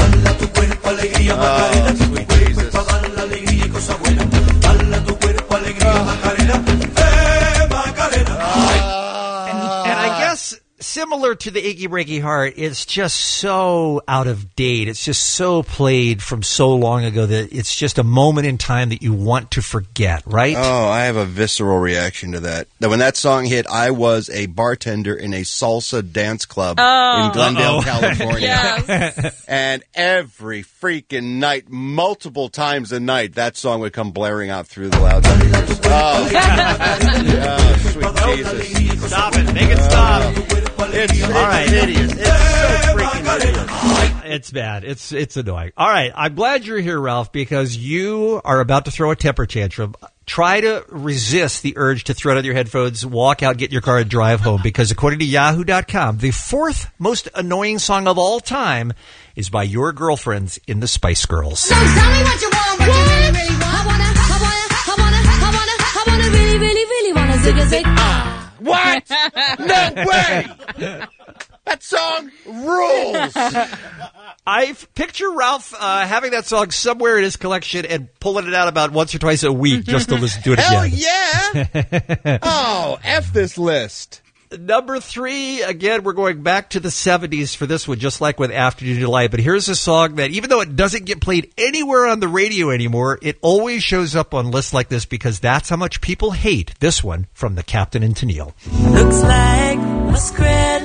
And I guess similar to the Achy Breaky Heart, it's just so out of date. It's just so played from so long ago that it's just a moment in time that you want to forget, right? Oh, I have a visceral reaction to that. That when that song hit, I was a bartender in a salsa dance club Oh. in Glendale, Uh-oh. California. Yes. And every freaking night, multiple times a night, that song would come blaring out through the loudspeakers. Oh, oh sweet Jesus. Stop it. Make it stop. It's, All right. hideous. It's so freaking hideous. It's bad. It's it's annoying. All right. I'm glad you're here, Ralph, because you are about to throw a temper tantrum. Try to resist the urge to throw it out your headphones, walk out, get in your car, and drive home, because according to Yahoo dot com, the fourth most annoying song of all time is by your girlfriends in the Spice Girls. So tell me what you want, what you really, really want. I wanna, I wanna, I wanna, I wanna, I wanna really, really, really wanna zig a zig. Ah. What? No way! That song rules! I picture Ralph uh, having that song somewhere in his collection and pulling it out about once or twice a week just to listen to it Hell again. yeah! Oh, F this list. Number three, again, we're going back to the seventies for this one, just like with Afternoon Delight. But here's a song that, even though it doesn't get played anywhere on the radio anymore, it always shows up on lists like this because that's how much people hate this one from the Captain and Tennille. Looks like muskrat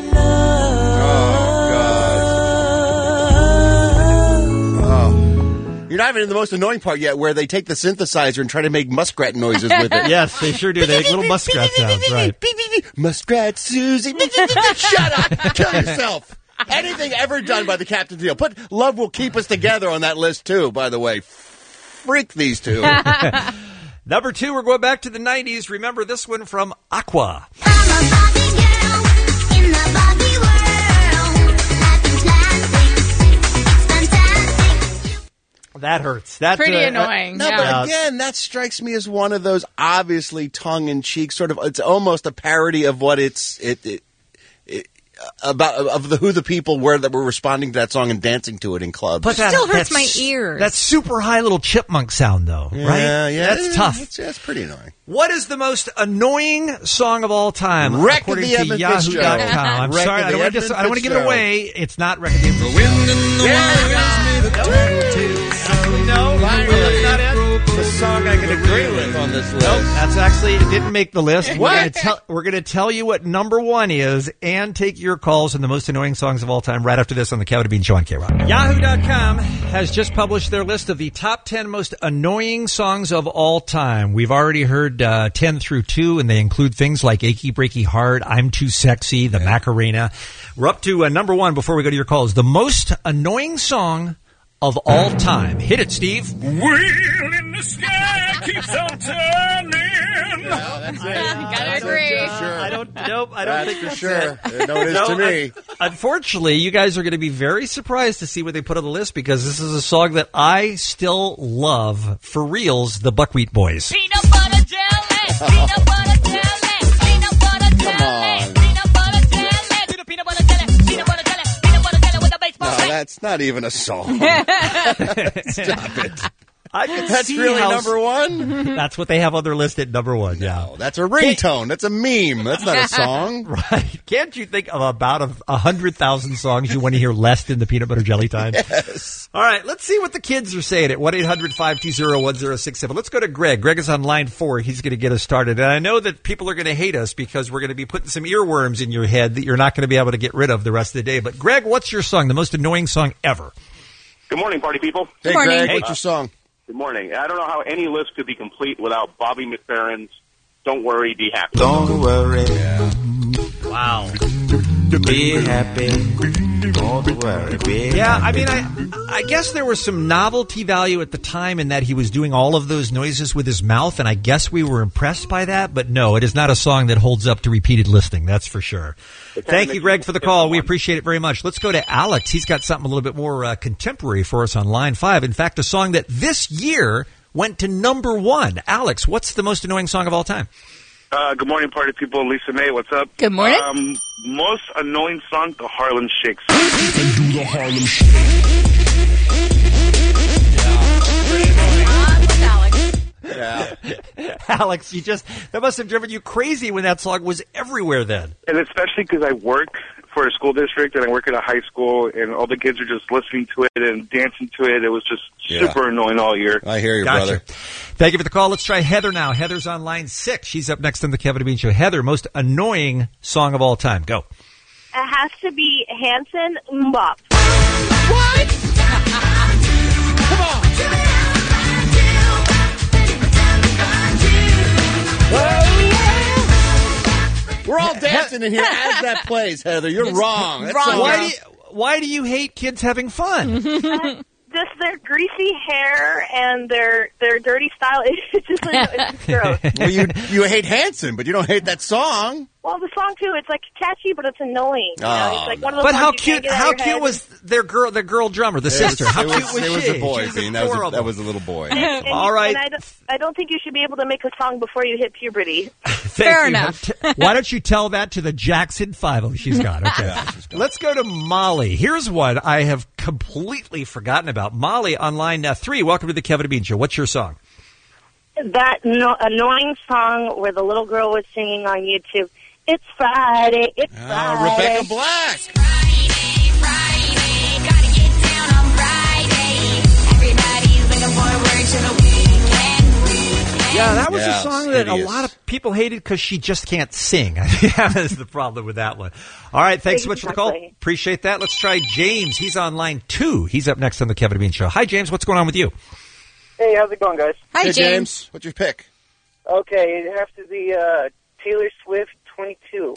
You're not even in the most annoying part yet, where they take the synthesizer and try to make muskrat noises with it. Yes, they sure do. They make little muskrat sounds, right? Muskrat Susie. Shut up. Kill yourself. Anything ever done by the Captain Deal. Put Love Will Keep Us Together on that list, too, by the way. Freak these two. Number two, we're going back to the nineties. Remember this one from Aqua. That hurts. That, Pretty uh, annoying. No, yeah. but again, that strikes me as one of those obviously tongue-in-cheek sort of. It's almost a parody of what it's it, it, it about of the Who the People were that were responding to that song and dancing to it in clubs. But that still hurts that's- my ears. That super high little chipmunk sound, though, yeah, right? yeah, That's tough. It's, that's pretty annoying. What is the most annoying song of all time? Wreck of according the to Edmund Yahoo Fitzgerald. dot com. I'm Wreck sorry, of I the don't want to Edmund I don't want to give it Fitzgerald. away. It's not Wreck of the Edmund Fitzgerald. Actually, no, that's not it. The song I can agree with on this list. Nope, that's actually it didn't make the list. We're What? gonna tell we're going to tell you what number one is and take your calls on the most annoying songs of all time right after this on the Kevin and Bean Show on K-Rock. Yahoo dot com has just published their list of the top ten most annoying songs of all time. We've already heard uh, ten through two, and they include things like Achy Breaky Heart, I'm Too Sexy, The Macarena. We're up to uh, number one before we go to your calls. The most annoying song of all time. Hit it, Steve. Wheel in the sky keeps on turning. No, that's it. Gotta agree. I don't. Nope. I don't That's think for that's sure. it. No, it is to me. un- unfortunately, you guys are going to be very surprised to see what they put on the list because this is a song that I still love for reals. The Buckwheat Boys. Peanut butter jelly, peanut butter jelly, peanut butter jelly, peanut butter jelly, peanut butter jelly, peanut butter jelly, peanut butter jelly with a base No, that's not even a song. Stop it. I can That's see really how- number one? That's what they have on their list at number one. Yeah, No, that's a ringtone. That's a meme. That's not a song. right. Can't you think of about a, a hundred thousand songs you want to hear less than the peanut butter jelly time? Yes. All right, let's see what the kids are saying at one eight hundred five two zero one zero six seven. Let's go to Greg. Greg is on line four. He's going to get us started. And I know that people are going to hate us because we're going to be putting some earworms in your head that you're not going to be able to get rid of the rest of the day. But Greg, what's your song, the most annoying song ever? Good morning, party people. Hey, morning. Greg, Hey. what's your song? Good morning. I don't know how any list could be complete without Bobby McFerrin's Don't Worry, Be Happy. Don't worry, Wow. be happy. Don't worry, be Yeah, I happy. mean, I I guess there was some novelty value at the time in that he was doing all of those noises with his mouth, and I guess we were impressed by that. But no, it is not a song that holds up to repeated listening. That's for sure. Thank you, Greg, for the call. We appreciate it very much. Let's go to Alex. He's got something a little bit more uh, contemporary for us on line five. In fact, a song that this year went to number one. Alex, what's the most annoying song of all time? Uh, good morning, party people. Lisa May, what's up? Good morning. Um, most annoying song, the Harlem Shakes. Do the Harlem Shake. Yeah. Alex, you just that must have driven you crazy when that song was everywhere then. And especially because I work for a school district and I work at a high school, and all the kids are just listening to it and dancing to it. It was just Yeah. super annoying all year. I hear you, Gotcha. brother. Thank you for the call. Let's try Heather now. Heather's on line six. She's up next on the Kevin and Bean Show. Heather, most annoying song of all time. Go. It has to be Hanson Mbop. We're all dancing in here as that plays, Heather. You're wrong. That's Wrong. so Why wrong. do you, why do you hate kids having fun? Just their greasy hair and their their dirty style. It's just like, it's just gross. Well, you you hate Hanson, but you don't hate that song. Well, the song too, it's like catchy, but it's annoying. You know? Oh, It's like one of those But how songs you can't cute! get out How of your cute head. was their girl? The girl drummer, the sister. How it cute was, was it she? was a boy, She was Bean. That was a, adorable. that was a little boy. And, and All you, right. And I, don't, I don't think you should be able to make a song before you hit puberty. Thank Fair you. enough. T- Why don't you tell that to the Jackson Five-O she's got? Okay. Let's go to Molly. Here's one I have completely forgotten about. Molly on line uh, three. Welcome to the Kevin and Bean Show. What's your song? That no, annoying song where the little girl was singing on YouTube. It's Friday. It's Ah, Friday. Rebecca Black. Yeah, that was Yeah, a song it's that a hideous. lot of people hated because she just can't sing. I think that is the problem with that one. All right, thanks so much for the call. Exactly. Appreciate that. Let's try James. He's on line two. He's up next on the Kevin and Bean Show. Hi, James. What's going on with you? Hey, how's it going, guys? Hi, Hey, James. James. What's your pick? Okay, it has to be uh, Taylor Swift twenty-two.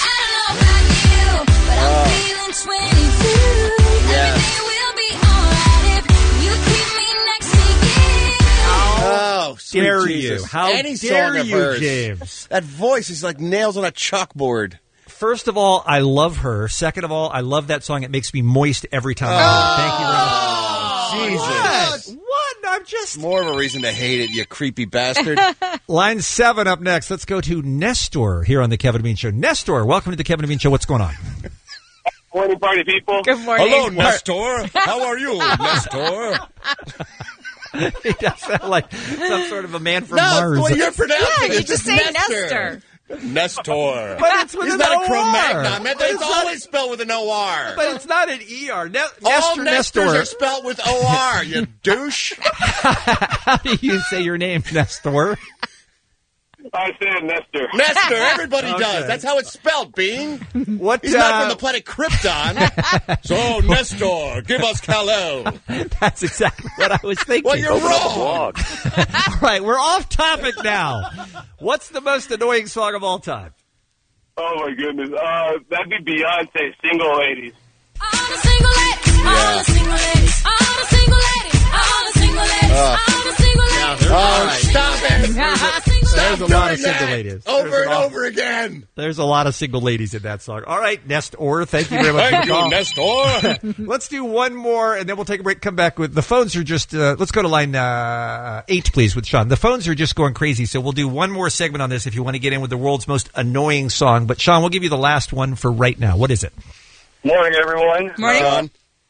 Oh, sweet dare Jesus. you. How Any dare song of you, hers. James. That voice is like nails on a chalkboard. First of all, I love her. Second of all, I love that song. It makes me moist every time I hear it. Thank you very much. Oh, Jesus. What? What? I'm just... More of a reason to hate it, you creepy bastard. Line seven up next. Let's go to Nestor here on the Kevin and Bean Show. Nestor, welcome to the Kevin and Bean Show. What's going on? Morning, party people. Good morning. Hello, Nestor. How are you, Nestor? He does sound like some sort of a man from No, Mars. the way you're pronouncing Yeah, it. you It's just say Nestor. Nestor. But it's with He's an not O a Cro-Magnon. R. Man. But It's it's not- always spelled with an O R. But it's not an E R. Ne- All Nestor, Nestors Nestor. are spelled with O R, you douche. How do you say your name, Nestor? I said Nestor. Nestor, everybody Okay. does. That's how it's spelled, Bean. What? He's uh, not from the planet Krypton. So, Nestor, give us Kal-El. That's exactly what I was thinking. Well, you're wrong. All right, we're off topic now. What's the most annoying song of all time? Oh, my goodness. Uh, that'd be Beyonce, Single Ladies. All the single ladies, all the single ladies, all the single ladies, all the single ladies, Uh, all the single ladies. Oh, stop it. There's a lot of doing single that. ladies. Over There's and a lot- over again. There's a lot of single ladies in that song. All right, Nestor, thank you very much Thank for the you, call. Nestor. Let's do one more, and then we'll take a break. Come back with the phones are just. Uh, let's go to line uh, eight, please, with Sean. The phones are just going crazy, so we'll do one more segment on this if you want to get in with the world's most annoying song. But Sean, we'll give you the last one for right now. What is it? Morning, everyone. Morning. Uh,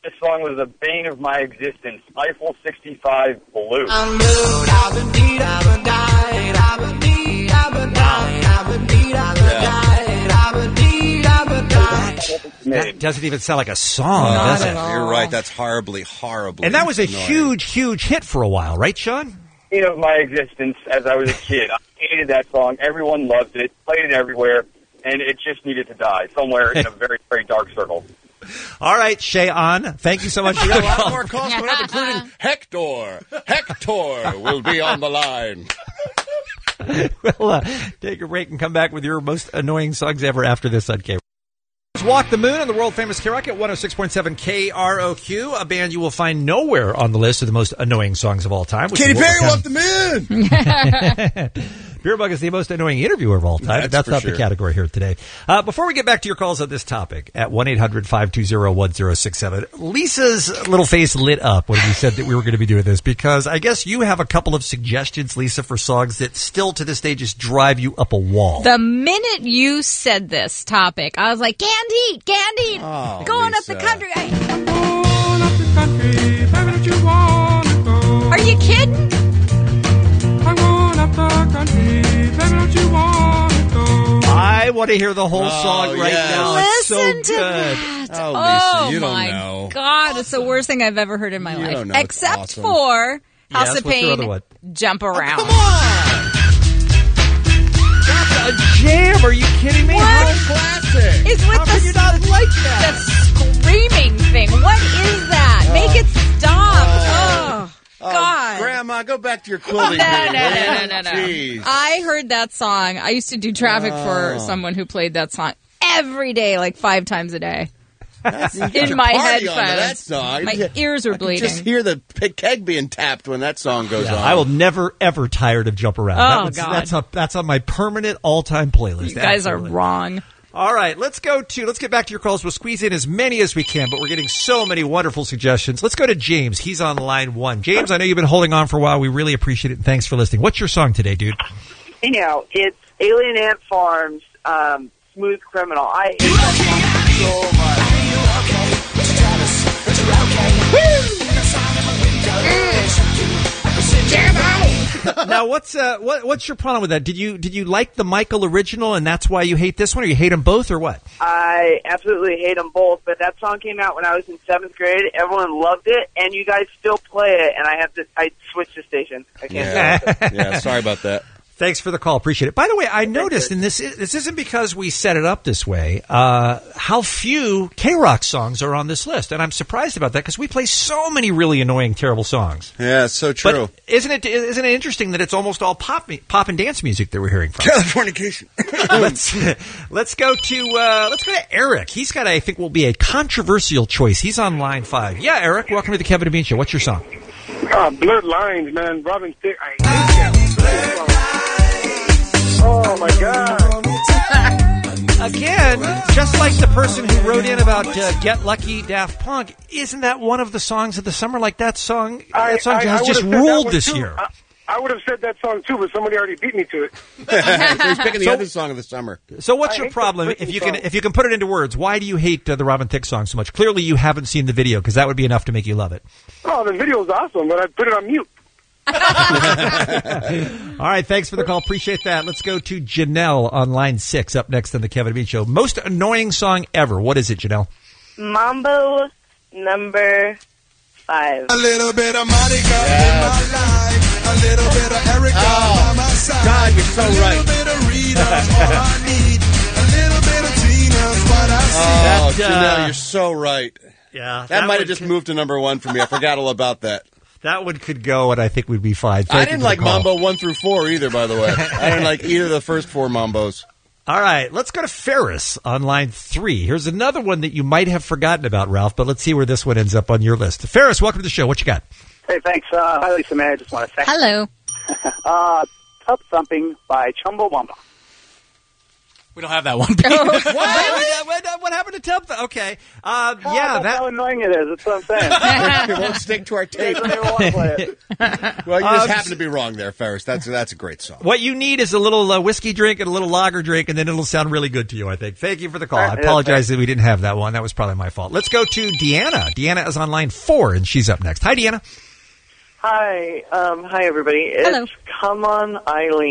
This song was the bane of my existence. Eiffel sixty-five Blue. I'm blue, I've been beat, I've been died, I've been beat, I've been died, I've been beat, I've been died, I've been beat, I've been died. That doesn't even sound like a song, Oh, does it? You're right. That's horribly, horribly. And that was a annoying. huge, huge hit for a while, right, Sean? Bane of my existence as I was a kid. I hated that song. Everyone loved it, played it everywhere, and it just needed to die somewhere in a very, very dark circle. All right, Shay On, thank you so much for We your got a lot call. more calls coming up, including Hector. Hector will be on the line. We'll uh, take a break and come back with your most annoying songs ever after this on K. Walk the Moon on the world-famous K-Rock at one oh six point seven K R O Q, a band you will find nowhere on the list of the most annoying songs of all time. which Katy is what Perry we're walked the moon! Beerbug is the most annoying interviewer of all time. That's That's for not sure. the category here today. Uh, before we get back to your calls on this topic, at one eight hundred five two zero one zero six seven, Lisa's little face lit up when we said that we were going to be doing this, because I guess you have a couple of suggestions, Lisa, for songs that still to this day just drive you up a wall. The minute you said this topic, I was like, canned heat, canned heat, Oh, going Lisa. up the country. I, are you kidding? I want to hear the whole Oh, song right yes. now. It's so Listen to good. that. Oh, Lisa, Oh, you don't my know. God. It's the worst thing I've ever heard in my You life. don't know. It's Except awesome. for House Yes, of what's your other Pain, one? Jump Around. A jam? Are you kidding me? What? How classic. It's with How the, can you not like that? the screaming thing. What is that? Make it stop. Oh, Oh, God. Grandma, go back to your quilting. No, dude. no, no, no, no, no. Jeez. I heard that song. I used to do traffic for Oh. someone who played that song every day, like five times a day. That's, you In get your my party onto headphones. that song. My You- ears were I can bleeding. just hear the p- keg being tapped when that song goes Yeah, on. I will never ever tired of Jump Around. Oh, that was, God. That's a, that's on my permanent all time playlist. You guys Absolutely. are wrong. All right, let's go to let's get back to your calls. We'll squeeze in as many as we can, but we're getting so many wonderful suggestions. Let's go to James. He's on line one. James, I know you've been holding on for a while. We really appreciate it, and thanks for listening. What's your song today, dude? Anyhow, it's Alien Ant Farms, um, Smooth Criminal. I hate that song so much. Now, what's uh, what, what's your problem with that? Did you did you like the Michael original, and that's why you hate this one, or you hate them both, or what? I absolutely hate them both, but that song came out when I was in seventh grade. Everyone loved it, and you guys still play it, and I have to, I switched the station. I can't Yeah. do it. yeah, sorry about that. Thanks for the call. Appreciate it. By the way, I noticed, and this is, this isn't because we set it up this way, uh, how few K-Rock songs are on this list. And I'm surprised about that because we play so many really annoying, terrible songs. Yeah, it's so true. But isn't it, isn't it interesting that it's almost all pop, pop and dance music that we're hearing from? Californication. let's, let's go to, uh, let's go to Eric. He's got, I think, will be a controversial choice. He's on line five. Yeah, Eric, welcome to the Kevin and Bean Show. What's your song? Uh, Blurred Lines, man. Robin Thicke. I hate that. Oh, my God. Again, just like the person who wrote in about uh, Get Lucky Daft Punk, isn't that one of the songs of the summer? Like that song, I, that song I, has I just would've said that ruled one, this too. year. I, I would have said that song, too, but somebody already beat me to it. So he's picking the So- other song of the summer. So what's I your hate problem? that freaking If you can, song. if you can put it into words, why do you hate uh, the Robin Thicke song so much? Clearly, you haven't seen the video because that would be enough to make you love it. Oh, the video's awesome, but I put it on mute. All right, thanks for the call. Appreciate that. Let's go to Janelle on line six. Up next on the Kevin and Bean Show. Most annoying song ever. What is it, Janelle? Mambo number five. A little bit of Monica in my life, a little bit of Erica by my side. God, you're so a right. little bit of Rita's all I need, a little bit of Tina's what I see. Oh, That, uh, Janelle, you're so right. Yeah, That, might have just moved to number one for me. I forgot all about that. That one could go, and I think we'd be fine. Thank I you didn't for the like call. Mambo one through four either, by the way. I didn't like either of the first four Mambos. All right, let's go to Ferris on line three. Here's another one that you might have forgotten about, Ralph, but let's see where this one ends up on your list. Ferris, welcome to the show. What you got? Hey, thanks. Uh, hi, Lisa May. I just want to say. Hello. Uh, Tub Thumping by Chumbawamba. We don't have that one. what? what? What happened to Temp? Okay. Uh, Oh, yeah, that's that. how annoying it is. That's what I'm saying. It won't stick to our tape. I don't even want to play it. Well, you just Um, happen to be wrong there, Ferris. That's that's a great song. What you need is a little uh, whiskey drink and a little lager drink, and then it'll sound really good to you, I think. Thank you for the call. I apologize that we didn't have that one. That was probably my fault. Let's go to Deanna. Deanna is on line four, and she's up next. Hi, Deanna. Hi, um, hi everybody. It's Hello. Come On Eileen.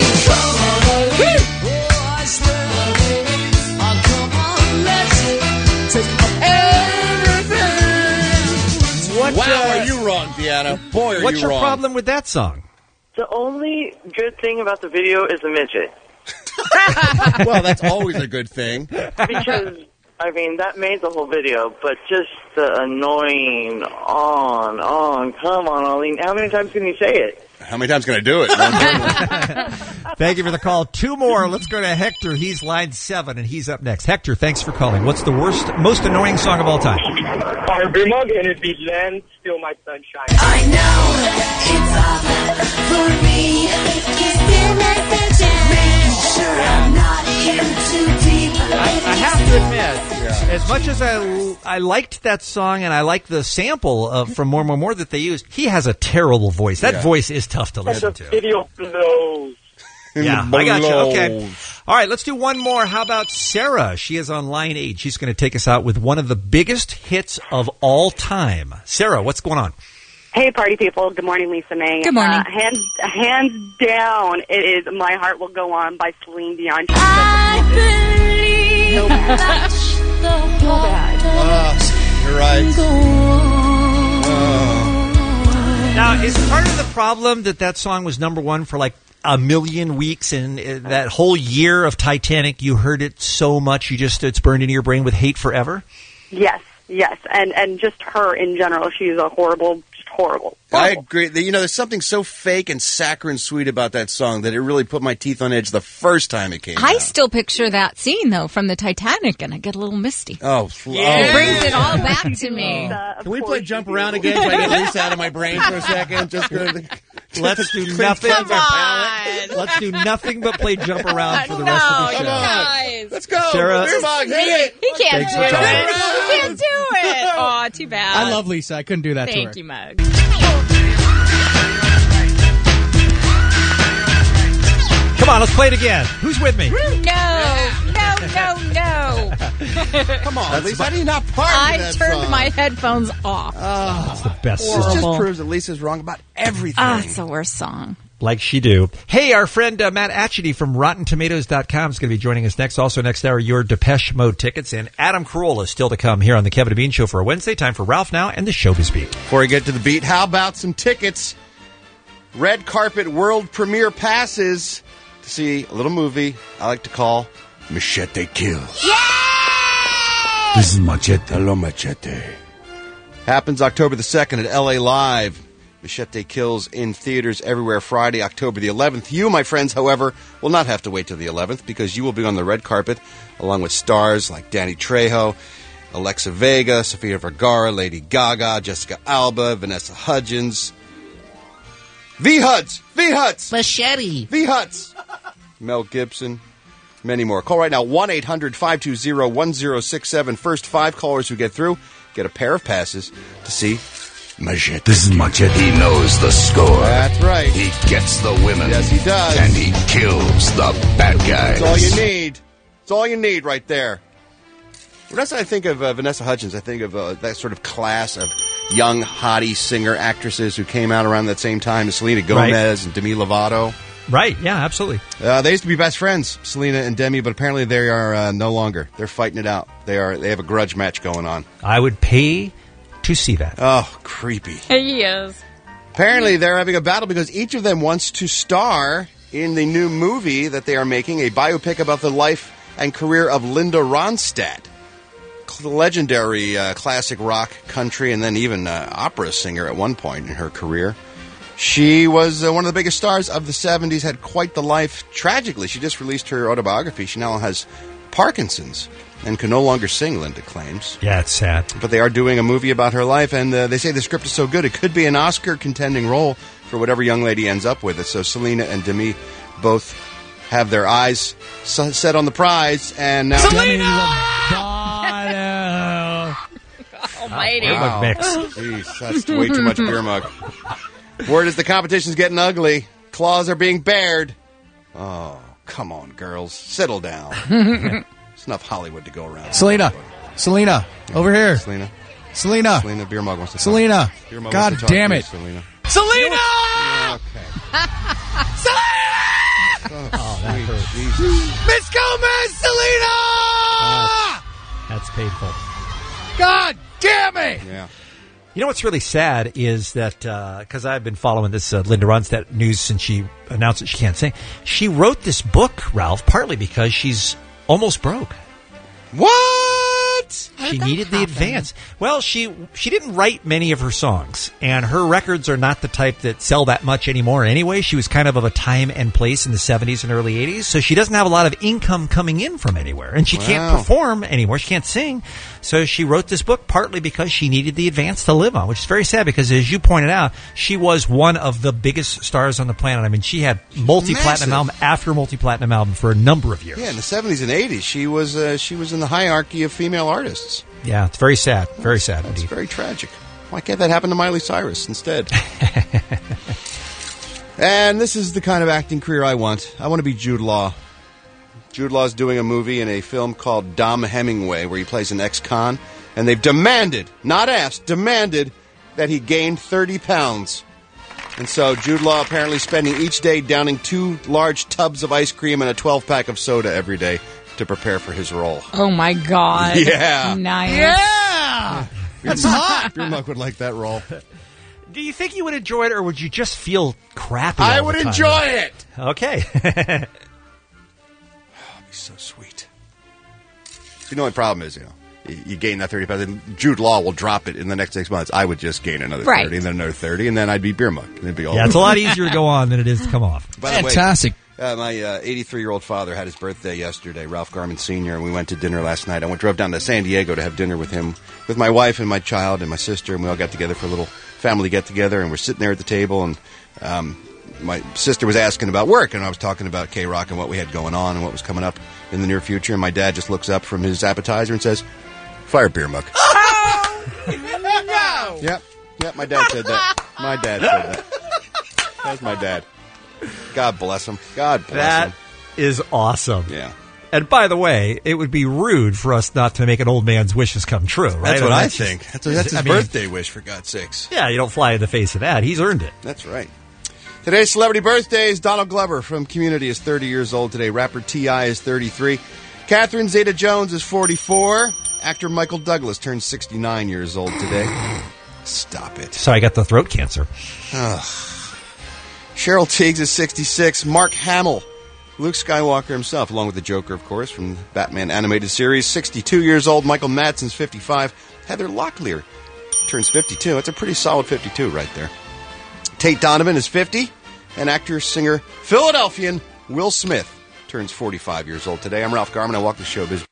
What, wow, uh, are you wrong, Deanna? Boy, are What's you your wrong. problem with that song? The only good thing about the video is the midget. Well, that's always a good thing. Because, I mean, that made the whole video, but just the annoying on, on, come on, Eileen. How many times can you say it? How many times can I do it? Thank you for the call. Two more. Let's go to Hector. He's line seven, and he's up next. Hector, thanks for calling. What's the worst, most annoying song of all time? Harvey Mug and it'd be Len, Still My Sunshine. I know it's all for me. It's been like the Make sure I'm not in too deep. I, I have to admit, as much as I, I liked that song and I like the sample of, from More, More, More that they used, he has a terrible voice. That Yeah. voice is tough to listen The to. video blows. Yeah, I got you. Okay. All right, let's do one more. How about Sarah? She is on line eight. She's going to take us out with one of the biggest hits of all time. Sarah, what's going on? Hey, party people. Good morning, Lisa May. Good morning. Uh, hands, hands down, it is My Heart Will Go On by Celine Dion. I believe So bad. that the So bad. Oh, you're right. Now, is part of the problem that that song was number one for like a million weeks, and uh, that whole year of Titanic, you heard it so much, you just it's burned into your brain with hate forever? Yes, yes. And, and just her in general. She's a horrible, just horrible. I agree. You know, there's something so fake and saccharine sweet about that song that it really put my teeth on edge the first time it came I out. still picture that scene, though, from the Titanic, and I get a little misty. Oh, fl- It oh. brings it all back to me. Can we play Jump Around again so I get Lisa out of my brain for a second? Just go to Let's do nothing. Come on. Let's do nothing but play Jump Around for the No, rest of the show. you guys. Let's go. Sarah- Beer mug, hit it. He can't Thanks do for it. calling. He can't do it. Oh, too bad. I love Lisa. I couldn't do that to her. Thank you, Mug. Come on, let's play it again. Who's with me? No, no, no, no. Come on, Lisa. How do you not part I of that turned song? my headphones off. It's the best This song. just proves that Lisa's wrong about everything. Ah, it's the worst song. Like she do. Hey, our friend uh, Matt Atchity from Rotten Tomatoes dot com is going to be joining us next. Also next hour, your Depeche Mode tickets. And Adam Carolla is still to come here on the Kevin and Bean Show for a Wednesday. Time for Ralph Now and the Showbiz Beat. Before we get to the beat, how about some tickets? Red carpet world premiere passes to see a little movie I like to call Machete Kills. This is Machete. Hello, Machete. Happens October the second at L A Live. Machete Kills in theaters everywhere Friday, October the eleventh. You, my friends, however, will not have to wait till the eleventh because you will be on the red carpet along with stars like Danny Trejo, Alexa Vega, Sofia Vergara, Lady Gaga, Jessica Alba, Vanessa Hudgens, V-Huds, V-Huds, Machete. V-Huds, Mel Gibson, many more. Call right now, one eight hundred five two zero one zero six seven. First five callers who get through get a pair of passes to see Machete. This is Machete. He knows the score. That's right. He gets the women. Yes, he does. And he kills the bad guys. That's all you need. That's all you need right there. When I think of uh, Vanessa Hudgens, I think of uh, that sort of class of young, hottie singer actresses who came out around that same time as Selena Gomez and Demi Lovato. Right, yeah, absolutely. Uh, they used to be best friends, Selena and Demi, but apparently they are uh, no longer. They're fighting it out. They are. They have a grudge match going on. I would pay to see that. Oh, creepy. He is. Apparently they're having a battle because each of them wants to star in the new movie that they are making, a biopic about the life and career of Linda Ronstadt, legendary uh, classic rock, country, and then even uh, opera singer at one point in her career. She was uh, one of the biggest stars of the seventies, had quite the life. Tragically, she just released her autobiography. She now has Parkinson's and can no longer sing, Linda claims. Yeah, it's sad. But they are doing a movie about her life, and uh, they say the script is so good it could be an Oscar-contending role for whatever young lady ends up with it. So Selena and Demi both have their eyes s- set on the prize, and now Selena! Almighty. Beer mug mix. Jeez, that's way too much beer mug. Word is the competition's getting ugly. Claws are being bared. Oh, come on, girls. Settle down. It's enough Hollywood to go around. Selena. Selena. Over here. Selena. Selena. Selena, beer mug wants to talk. Selena. Beer mug God wants to talk damn to you, it. Selena. Selena! Okay. Oh, that hurt. Jesus. Miss Gomez! Selena! That's painful. God damn it! Yeah. You know what's really sad is that, because I've been following this uh, Linda Ronstadt news since she announced that she can't sing. She wrote this book, Ralph, partly because she's almost broke. What? She needed the advance. Well, she she didn't write many of her songs, and her records are not the type that sell that much anymore anyway. She was kind of of a time and place in the seventies and early eighties, so she doesn't have a lot of income coming in from anywhere, and she Wow. can't perform anymore. She can't sing, so she wrote this book partly because she needed the advance to live on, which is very sad because, as you pointed out, she was one of the biggest stars on the planet. I mean, she had multi-platinum Massive. album after multi-platinum album for a number of years. Yeah, in the seventies and eighties, she was uh, she was in the hierarchy of female artists. Yeah, it's very sad. Very sad It's indeed. very tragic. Why can't that happen to Miley Cyrus instead? And this is the kind of acting career I want. I want to be Jude Law. Jude Law's doing a movie in a film called Dom Hemingway where he plays an ex-con, and they've demanded, not asked, demanded that he gain thirty pounds. And so Jude Law apparently spending each day downing two large tubs of ice cream and a twelve-pack of soda every day to prepare for his role. Oh, my God. Yeah. Nice. Yeah! That's hot! Beer Mug would like that role. Do you think you would enjoy it, or would you just feel crappy? I all would the time? enjoy it! Okay. It'd be so sweet. The only problem is, you know, you, you gain that thirty pounds, and Jude Law will drop it in the next six months. I would just gain another Right. thirty, and then another thirty, and then I'd be Beer Mug. And it'd be all Yeah, it's a lot easier to go on than it is to come off. By the way, Fantastic. Uh, my uh, eighty-three-year-old father had his birthday yesterday, Ralph Garman Senior, and we went to dinner last night. I went drove down to San Diego to have dinner with him, with my wife and my child and my sister, and we all got together for a little family get-together, and we're sitting there at the table, and um, my sister was asking about work, and I was talking about K-Rock and what we had going on and what was coming up in the near future, and my dad just looks up from his appetizer and says, "Fire Beer Mug." No! Yep, yep, my dad said that. My dad said that. That's my dad. God bless him. God bless That him. is awesome. Yeah. And by the way, it would be rude for us not to make an old man's wishes come true, right? That's what mean, I just- think. That's, that's his I mean, birthday wish, for God's sakes. Yeah, you don't fly in the face of that. He's earned it. That's right. Today's celebrity birthdays. Donald Glover from Community is thirty years old today. Rapper T I is thirty-three. Catherine Zeta-Jones is forty-four. Actor Michael Douglas turns sixty-nine years old today. Stop it. So I got the throat cancer. Ugh. Cheryl Teagues is sixty-six. Mark Hamill, Luke Skywalker himself, along with the Joker, of course, from the Batman animated series, sixty-two years old. Michael Madsen's fifty-five. Heather Locklear turns fifty-two. That's a pretty solid fifty-two right there. Tate Donovan is fifty. And actor, singer, Philadelphian Will Smith turns forty-five years old today. I'm Ralph Garman. I walk the showbiz.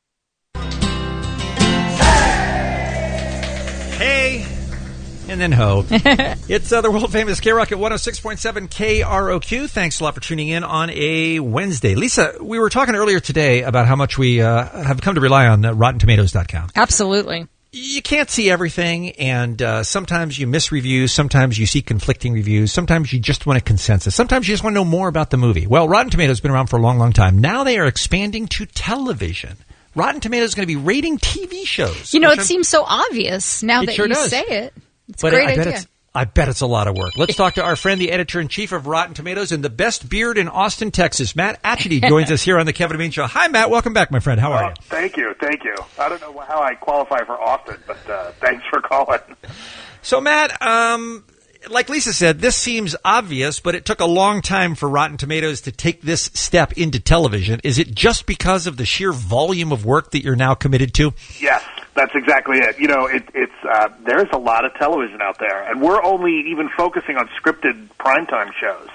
Hey, and then ho. It's uh, the world-famous K-Rock at one oh six point seven K R O Q. Thanks a lot for tuning in on a Wednesday. Lisa, we were talking earlier today about how much we uh, have come to rely on uh, Rotten Tomatoes dot com. Absolutely. You can't see everything, and uh, sometimes you miss reviews, sometimes you see conflicting reviews, sometimes you just want a consensus, sometimes you just want to know more about the movie. Well, Rotten Tomatoes has been around for a long, long time. Now they are expanding to television. Rotten Tomatoes is going to be rating T V shows. You know, which it I'm- seems so obvious now It that sure you does. say it. It's but a great I bet idea. it's I bet it's a lot of work. Let's talk to our friend, the editor-in-chief of Rotten Tomatoes and the best beard in Austin, Texas. Matt Atchity joins us here on the Kevin and Bean Show. Hi, Matt. Welcome back, my friend. How are you? Thank you, thank you. I don't know how I qualify for Austin, but uh, thanks for calling. So, Matt, um, like Lisa said, this seems obvious, but it took a long time for Rotten Tomatoes to take this step into television. Is it just because of the sheer volume of work that you're now committed to? Yes, that's exactly it. You know, it, it's uh, there's a lot of television out there, and we're only even focusing on scripted primetime shows.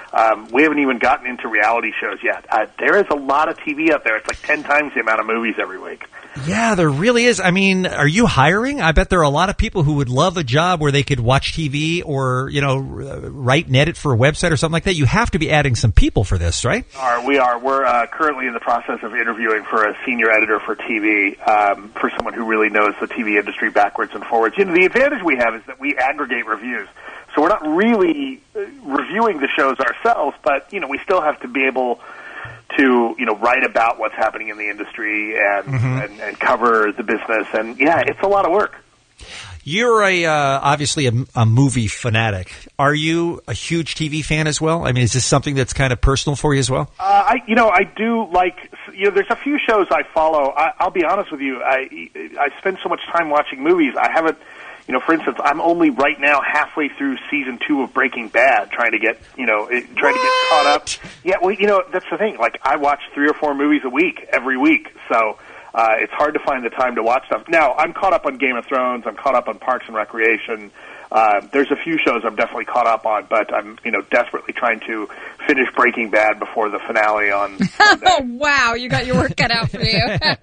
Um, we haven't even gotten into reality shows yet. Uh, there is a lot of T V out there. It's like ten times the amount of movies every week. Yeah, there really is. I mean, are you hiring? I bet there are a lot of people who would love a job where they could watch T V or, you know, write and edit for a website or something like that. You have to be adding some people for this, right? We are. We are. We're uh, currently in the process of interviewing for a senior editor for T V, um, for someone who really knows the T V industry backwards and forwards. You know, the advantage we have is that we aggregate reviews. So we're not really uh, reviewing the shows ourselves, but, you know, we still have to be able to, you know, write about what's happening in the industry and, Mm-hmm. and, and cover the business. And, yeah, it's a lot of work. You're a uh, obviously a, a movie fanatic. Are you a huge T V fan as well? I mean, is this something that's kind of personal for you as well? Uh, I, you know, I do like, you know, there's a few shows I follow. I, I'll be honest with you. I, I spend so much time watching movies. I haven't, you know, for instance, I'm only right now halfway through season two of Breaking Bad, trying to get, you know, it, trying what? to get caught up. Yeah, well, you know, that's the thing. Like, I watch three or four movies a week, every week. So uh, it's hard to find the time to watch stuff. Now, I'm caught up on Game of Thrones. I'm caught up on Parks and Recreation. Uh, there's a few shows I'm definitely caught up on, but I'm, you know, desperately trying to finish Breaking Bad before the finale on Sunday. Oh, wow, you got your work cut out for you.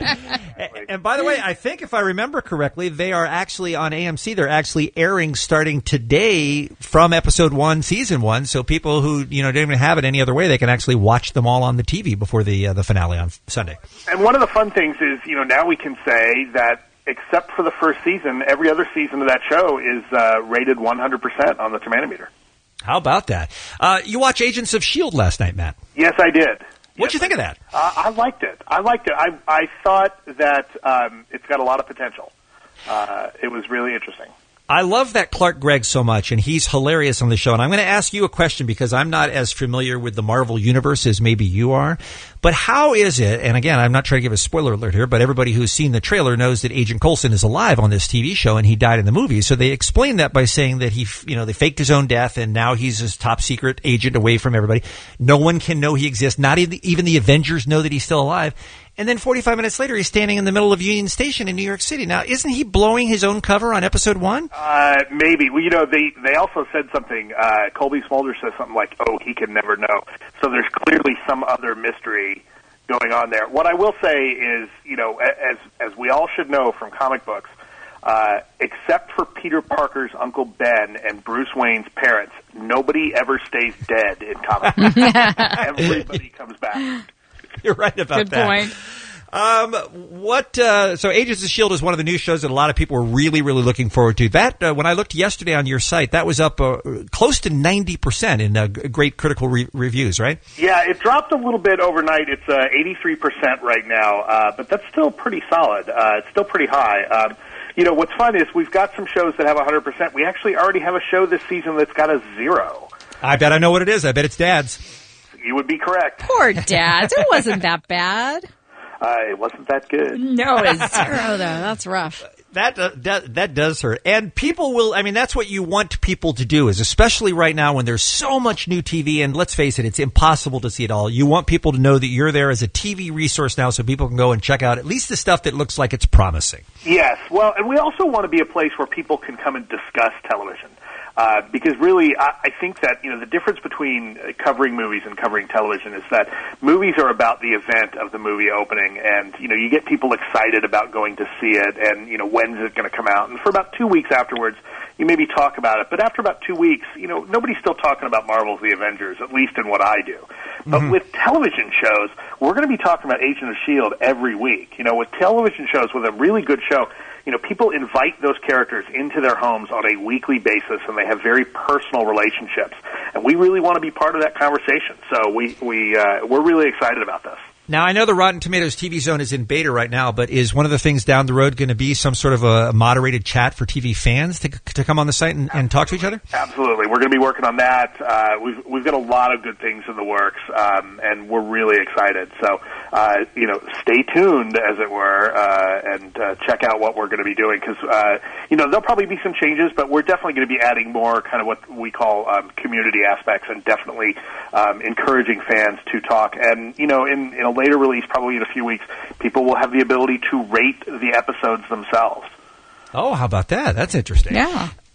And by the way, I think if I remember correctly, they are actually on A M C. They're actually airing starting today from episode one, season one. So people who, you know, don't even have it any other way, they can actually watch them all on the T V before the uh, the finale on Sunday. And one of the fun things is, you know, now we can say that except for the first season, every other season of that show is uh, rated one hundred percent on the Tomatometer. How about that? Uh, you watched Agents of S H I E L D last night, Matt. Yes, I did. What'd yes, you think of that? Uh, I liked it. I liked it. I, I thought that um, it's got a lot of potential. Uh, it was really interesting. I love that Clark Gregg so much, and he's hilarious on the show. And I'm going to ask you a question because I'm not as familiar with the Marvel Universe as maybe you are. But how is it, and again, I'm not trying to give a spoiler alert here, but everybody who's seen the trailer knows that Agent Coulson is alive on this T V show, and he died in the movie. So they explain that by saying that he, you know, they faked his own death, and now he's his top secret agent away from everybody. No one can know he exists. Not even, even the Avengers know that he's still alive. And then forty-five minutes later, he's standing in the middle of Union Station in New York City. Now, isn't he blowing his own cover on episode one? Uh, maybe. Well, you know, they, they also said something. Uh, Colby Smolder says something like, oh, he can never know. So there's clearly some other mystery going on there. What I will say is, you know, as as we all should know from comic books, uh, except for Peter Parker's Uncle Ben and Bruce Wayne's parents, nobody ever stays dead in comic books. Everybody comes back. You're right about Good that. point. Um, what? Uh, so, Agents of S H I E L D is one of the new shows that a lot of people were really, really looking forward to. That uh, when I looked yesterday on your site, that was up uh, close to ninety percent in uh, great critical re- reviews, right? Yeah, it dropped a little bit overnight. It's uh, eighty-three percent right now, uh, but that's still pretty solid. Uh, it's still pretty high. Um, you know, what's fun is we've got some shows that have one hundred percent. We actually already have a show this season that's got a zero. I bet I know what it is. I bet it's Dad's. You would be correct. Poor Dads. It wasn't that bad. Uh, it wasn't that good. No, a zero, though. That's rough. That, uh, that that does hurt. And people will, I mean, that's what you want people to do, is especially right now when there's so much new T V, and let's face it, it's impossible to see it all. You want people to know that you're there as a T V resource now so people can go and check out at least the stuff that looks like it's promising. Yes. Well, and we also want to be a place where people can come and discuss television. Uh, because really, I, I think that, you know, the difference between uh, covering movies and covering television is that movies are about the event of the movie opening, and, you know, you get people excited about going to see it, and, you know, when's it going to come out? And for about two weeks afterwards, you maybe talk about it. But after about two weeks, you know, nobody's still talking about Marvel's The Avengers, at least in what I do. But mm-hmm. with television shows, we're going to be talking about Agent of S H I E L D every week. You know, with television shows, with a really good show, you know, people invite those characters into their homes on a weekly basis, and they have very personal relationships. And we really want to be part of that conversation. So we, we, uh, we're really excited about this. Now, I know the Rotten Tomatoes T V Zone is in beta right now, but is one of the things down the road going to be some sort of a moderated chat for T V fans to to come on the site and, and talk to each other? Absolutely. We're going to be working on that. Uh, we've we've got a lot of good things in the works, um, and we're really excited. So, uh, you know, stay tuned, as it were, uh, and uh, check out what we're going to be doing, because, uh, you know, there'll probably be some changes, but we're definitely going to be adding more kind of what we call um, community aspects, and definitely um, encouraging fans to talk. And, you know, in, in a later release, probably in a few weeks, people will have the ability to rate the episodes themselves. Oh, how about that? That's interesting. Yeah.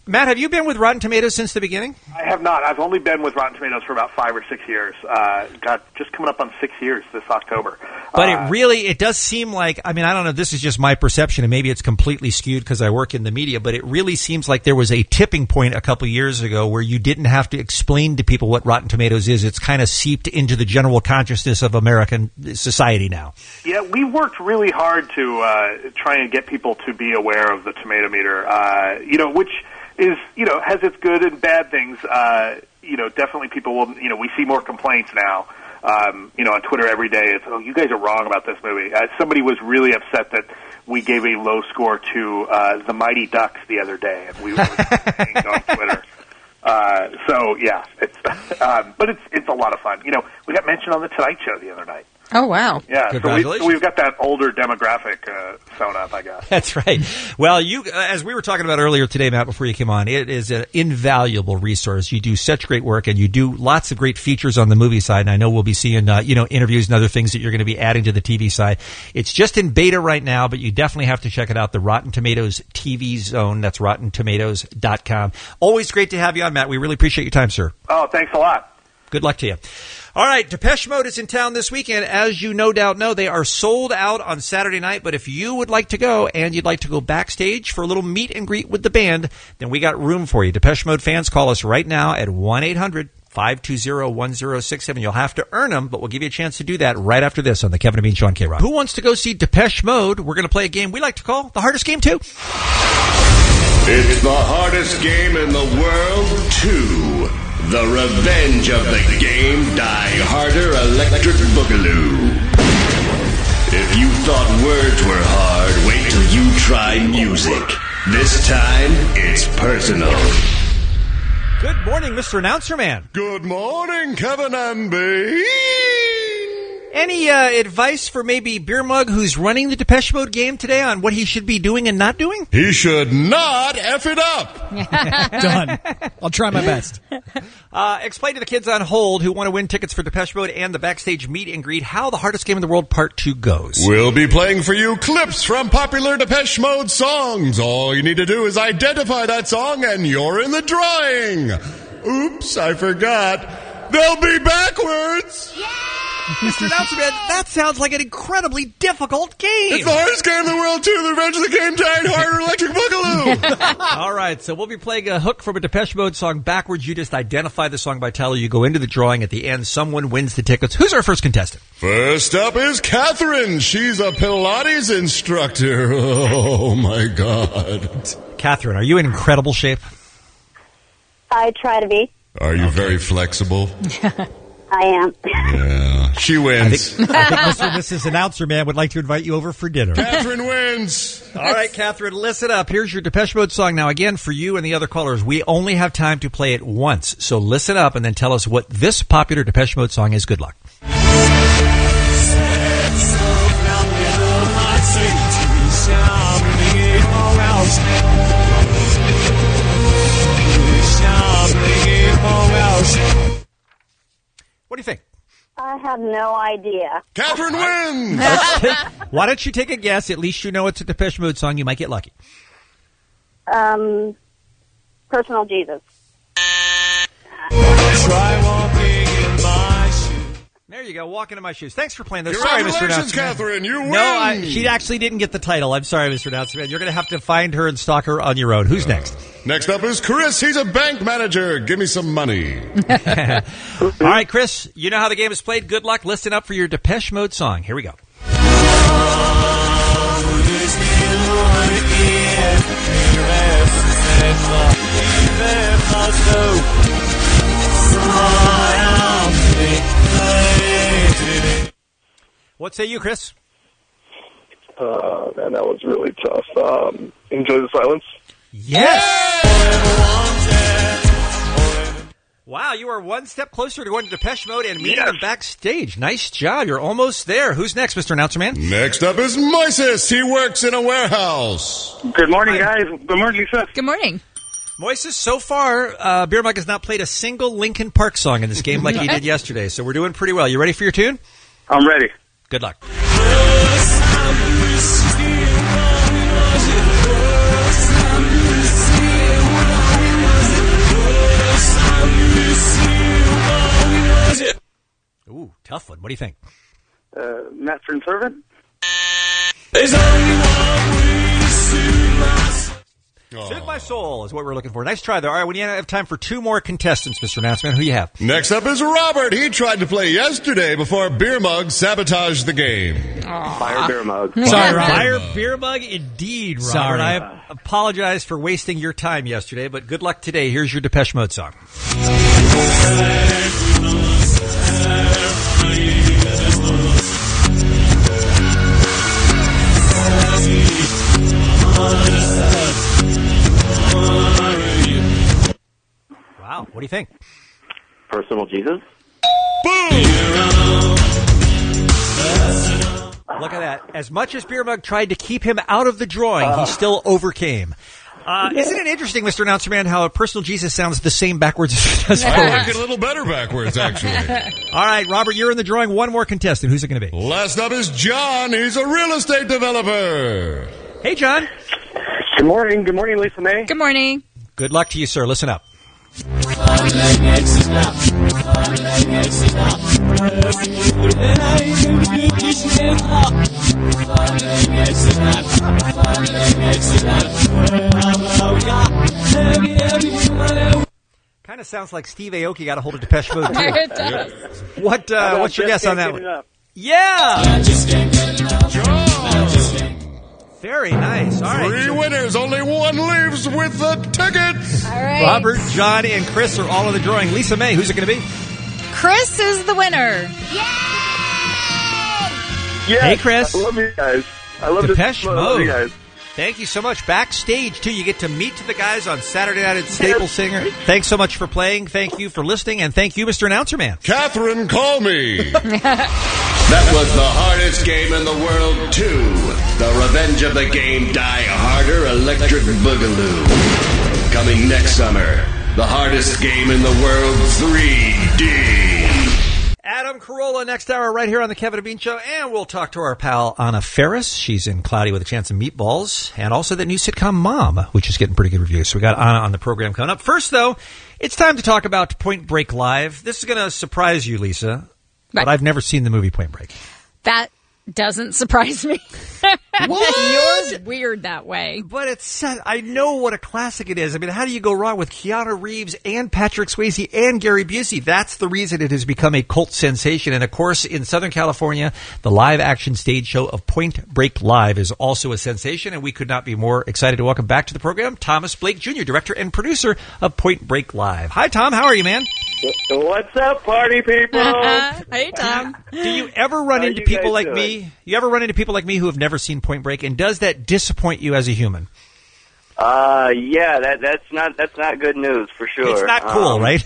Matt, have you been with Rotten Tomatoes since the beginning? I have not. I've only been with Rotten Tomatoes for about five or six years. Uh, got just coming up on six years this October. But uh, it really, it does seem like, I mean, I don't know, this is just my perception, and maybe it's completely skewed because I work in the media, but it really seems like there was a tipping point a couple years ago where you didn't have to explain to people what Rotten Tomatoes is. It's kind of seeped into the general consciousness of American society now. Yeah, we worked really hard to uh, try and get people to be aware of the tomato meter, uh, you know, which is, you know, has its good and bad things. Uh, you know, definitely people will, you know, we see more complaints now. Um, you know, on Twitter every day, it's, oh, you guys are wrong about this movie. Uh, somebody was really upset that we gave a low score to uh, The Mighty Ducks the other day, and we were saying on Twitter. Uh, so, yeah, it's, um, but it's it's a lot of fun. You know, we got mentioned on The Tonight Show the other night. Oh, wow. Yeah, so, we, Congratulations. so we've got that older demographic uh, sewn up, I guess. That's right. Well, you, uh, as we were talking about earlier today, Matt, before you came on, it is an invaluable resource. You do such great work, and you do lots of great features on the movie side. And I know we'll be seeing, uh, you know, interviews and other things that you're going to be adding to the T V side. It's just in beta right now, but you definitely have to check it out. The Rotten Tomatoes T V Zone. That's rotten tomatoes dot com. Always great to have you on, Matt. We really appreciate your time, sir. Oh, thanks a lot. Good luck to you. All right, Depeche Mode is in town this weekend. As you no doubt know, they are sold out on Saturday night, but if you would like to go and you'd like to go backstage for a little meet and greet with the band, then we got room for you. Depeche Mode fans, call us right now at one eight hundred five two zero one zero six seven. You'll have to earn them, but we'll give you a chance to do that right after this on the Kevin and Bean Show on K-Rock. Who wants to go see Depeche Mode? We're going to play a game we like to call the hardest game, too. It's the hardest game in the world, too. The revenge of the game, Die Harder Electric Boogaloo. If you thought words were hard, wait till you try music. This time, it's personal. Good morning, Mister Announcer Man. Good morning, Kevin and Bean. Any uh, advice for maybe Beer Mug, who's running the Depeche Mode game today, on what he should be doing and not doing? He should not F it up. Done. I'll try my best. Uh, explain to the kids on hold who want to win tickets for Depeche Mode and the backstage meet and greet how the hardest game in the world part two goes. We'll be playing for you clips from popular Depeche Mode songs. All you need to do is identify that song and you're in the drawing. Oops, I forgot. They'll be backwards. Yeah! Mister Announcer Man, that sounds like an incredibly difficult game. It's the hardest game in the world, too. The Revenge of the Game, Die Harder Electric Boogaloo. All right, so we'll be playing a hook from a Depeche Mode song backwards. You just identify the song by title. You go into the drawing. At the end, someone wins the tickets. Who's our first contestant? First up is Catherine. She's a Pilates instructor. Oh, my God. Catherine, are you in incredible shape? I try to be. Are you very flexible? I am. Yeah. She wins. I think, I think Mister and Missus Announcer Man would like to invite you over for dinner. Catherine wins. All right, Catherine, listen up. Here's your Depeche Mode song. Now, again, for you and the other callers, we only have time to play it once. So listen up and then tell us what this popular Depeche Mode song is. Good luck. What do you think? I have no idea. Catherine wins! Why don't you take a guess? At least you know it's a Depeche Mode song. You might get lucky. Um, Personal Jesus. Try walking in my shoes. There you go. Walk into my shoes. Thanks for playing those. Sorry, Mister Congratulations, Announcer. Catherine. You win. No, I, she actually didn't get the title. I'm sorry, Mister Announcer. You're going to have to find her and stalk her on your own. Who's next? Next up is Chris. He's a bank manager. Give me some money. All right, Chris, you know how the game is played. Good luck. Listen up for your Depeche Mode song. Here we go. What say you, Chris? Uh, man, that was really tough. Um, Enjoy the Silence. Yes! Wow, you are one step closer to going to Depeche Mode and meeting Yes. them backstage. Nice job. You're almost there. Who's next, Mister Announcer Man? Next up is Moises. He works in a warehouse. Good morning, guys. Good morning, Lisa. Good morning. Moises, so far, uh, Beer Mug has not played a single Linkin Park song in this game like he did yesterday, so we're doing pretty well. You ready for your tune? I'm ready. Good luck. Tough one. What do you think? Uh, Master and Servant. Soothe My Soul is what we're looking for. Nice try there. All right, we have time for two more contestants, Mister Announcement. Who you have? Next up is Robert. He tried to play yesterday before Beer Mug sabotaged the game. Fire Beer Mug. Sorry, Robert. Fire Beer Mug, indeed, Robert. Sorry. I apologize for wasting your time yesterday, but good luck today. Here's your Depeche Mode song. Wow, what do you think? Personal Jesus. Look at that. As much as Beer Mug tried to keep him out of the drawing, he still overcame. Uh, isn't it interesting, Mister Announcer Man, how a personal Jesus sounds the same backwards as it does I forwards? like it a little better backwards, actually. All right, Robert, you're in the drawing. One more contestant. Who's it going to be? Last up is John. He's a real estate developer. Hey, John. Good morning. Good morning, Lisa May. Good morning. Good luck to you, sir. Listen up. Kind of sounds like Steve Aoki got a hold of Depeche Mode, too. It does. What, uh, what's your guess on that one? Up. Yeah! Very nice. All right. Three winners. Only one leaves with the tickets. All right. Robert, John, and Chris are all in the drawing. Lisa May, who's it going to be? Chris is the winner. Yes, Hey, Chris. I love you guys. I love Depeche this. I love you Mode. guys. Thank you so much. Backstage, too. You get to meet the guys on Saturday night at Staples Singer. Thanks so much for playing. Thank you for listening. And thank you, Mister Announcer Man. Catherine, call me. That was the hardest game in the world, too. The Revenge of the Game Die Harder Electric Boogaloo. Coming next summer, the hardest game in the world, three D. Adam Carolla next hour right here on the Kevin and Bean Show. And we'll talk to our pal Anna Ferris. She's in Cloudy with a Chance of Meatballs. And also the new sitcom Mom, which is getting pretty good reviews. So we got Anna on the program coming up. First, though, it's time to talk about Point Break Live. This is going to surprise you, Lisa. Right. But I've never seen the movie Point Break. That doesn't surprise me. What? Yours weird that way. But it's set, I know what a classic it is. I mean, how do you go wrong with Keanu Reeves and Patrick Swayze and Gary Busey? That's the reason it has become a cult sensation. And of course, in Southern California, the live action stage show of Point Break Live is also a sensation. And we could not be more excited to welcome back to the program Thomas Blake Junior, director and producer of Point Break Live. Hi, Tom. How are you, man? What's up, party people? Hey, Tom. Do you ever run How into you people guys like doing? me? You ever run into people like me who have never seen Point Break? And does that disappoint you as a human? Uh, yeah, that that's not that's not good news for sure. It's not cool, Um, right?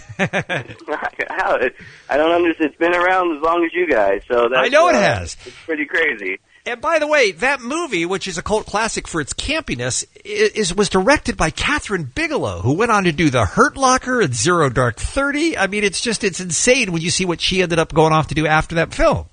How, I don't understand. It's been around as long as you guys, so that's, I know it uh, has. It's pretty crazy. And by the way, that movie, which is a cult classic for its campiness, is, is was directed by Catherine Bigelow, who went on to do The Hurt Locker and Zero Dark Thirty. I mean, it's just it's insane when you see what she ended up going off to do after that film.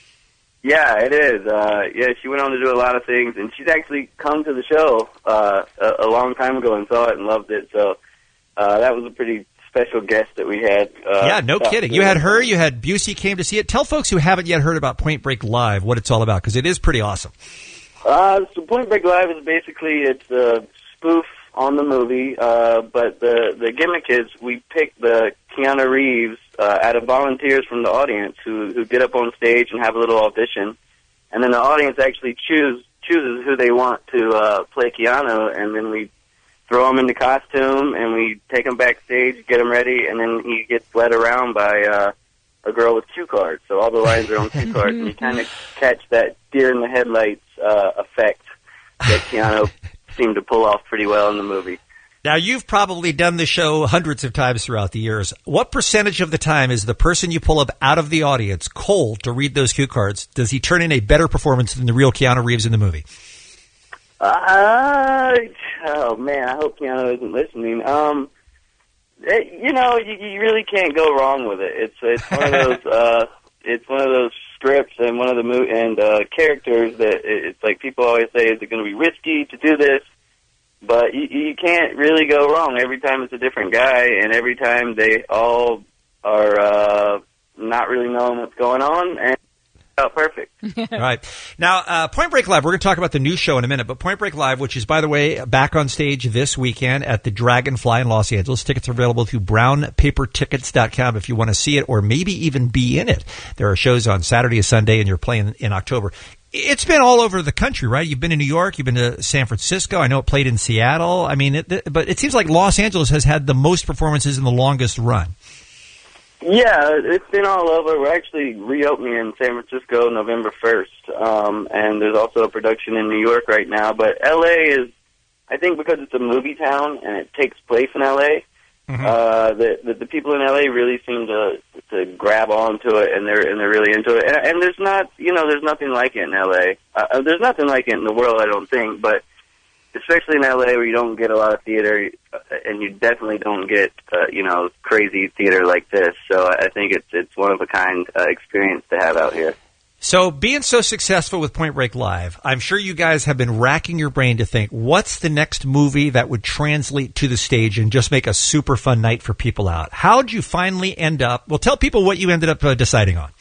Yeah, it is. Uh, yeah, she went on to do a lot of things, and she's actually come to the show uh, a, a long time ago and saw it and loved it. So uh, that was a pretty special guest that we had. Uh, yeah, no uh, kidding. You had her, you had Busey came to see it. Tell folks who haven't yet heard about Point Break Live what it's all about, because it is pretty awesome. Uh, so Point Break Live is basically it's a spoof on the movie, uh, but the the gimmick is we pick the Keanu Reeves uh, out of volunteers from the audience who who get up on stage and have a little audition, and then the audience actually choose chooses who they want to uh, play Keanu, and then we throw him into costume and we take him backstage, get him ready, and then he gets led around by uh, a girl with cue cards. So all the lines are on cue cards, and you kind of catch that deer in the headlights uh, effect that Keanu seemed to pull off pretty well in the movie. Now, you've probably done the show hundreds of times throughout the years. What percentage of the time is the person you pull up out of the audience cold to read those cue cards? Does he turn in a better performance than the real Keanu Reeves in the movie? Uh, oh, man, I hope Keanu isn't listening. Um, it, you know, you, you really can't go wrong with it. It's it's one of those uh, it's one of those scripts and one of the mo- and uh, characters that it, it's like people always say, is it going to be risky to do this? But you, you can't really go wrong. Every time it's a different guy, and every time they all are uh, not really knowing what's going on, and it felt perfect. All right. Now, uh, Point Break Live, we're going to talk about the new show in a minute, but Point Break Live, which is, by the way, back on stage this weekend at the Dragonfly in Los Angeles. Tickets are available through brown paper tickets dot com if you want to see it or maybe even be in it. There are shows on Saturday and Sunday, and you're playing in October. It's been all over the country, right? You've been in New York, you've been to San Francisco. I know it played in Seattle. I mean, it, but it seems like Los Angeles has had the most performances in the longest run. Yeah, it's been all over. We're actually reopening in San Francisco November first, um, and there's also a production in New York right now. But L A is, I think because it's a movie town and it takes place in L A, mm-hmm. uh, the, the the people in L A really seem to to grab onto it, and they're and they're really into it. And, and there's not, you know, there's nothing like it in L A. Uh, there's nothing like it in the world, I don't think, but especially in L A where you don't get a lot of theater, uh, and you definitely don't get, uh, you know, crazy theater like this. So I think it's it's one of a kind uh, experience to have out here. So being so successful with Point Break Live, I'm sure you guys have been racking your brain to think, what's the next movie that would translate to the stage and just make a super fun night for people out? How'd you finally end up? Well, tell people what you ended up uh, deciding on.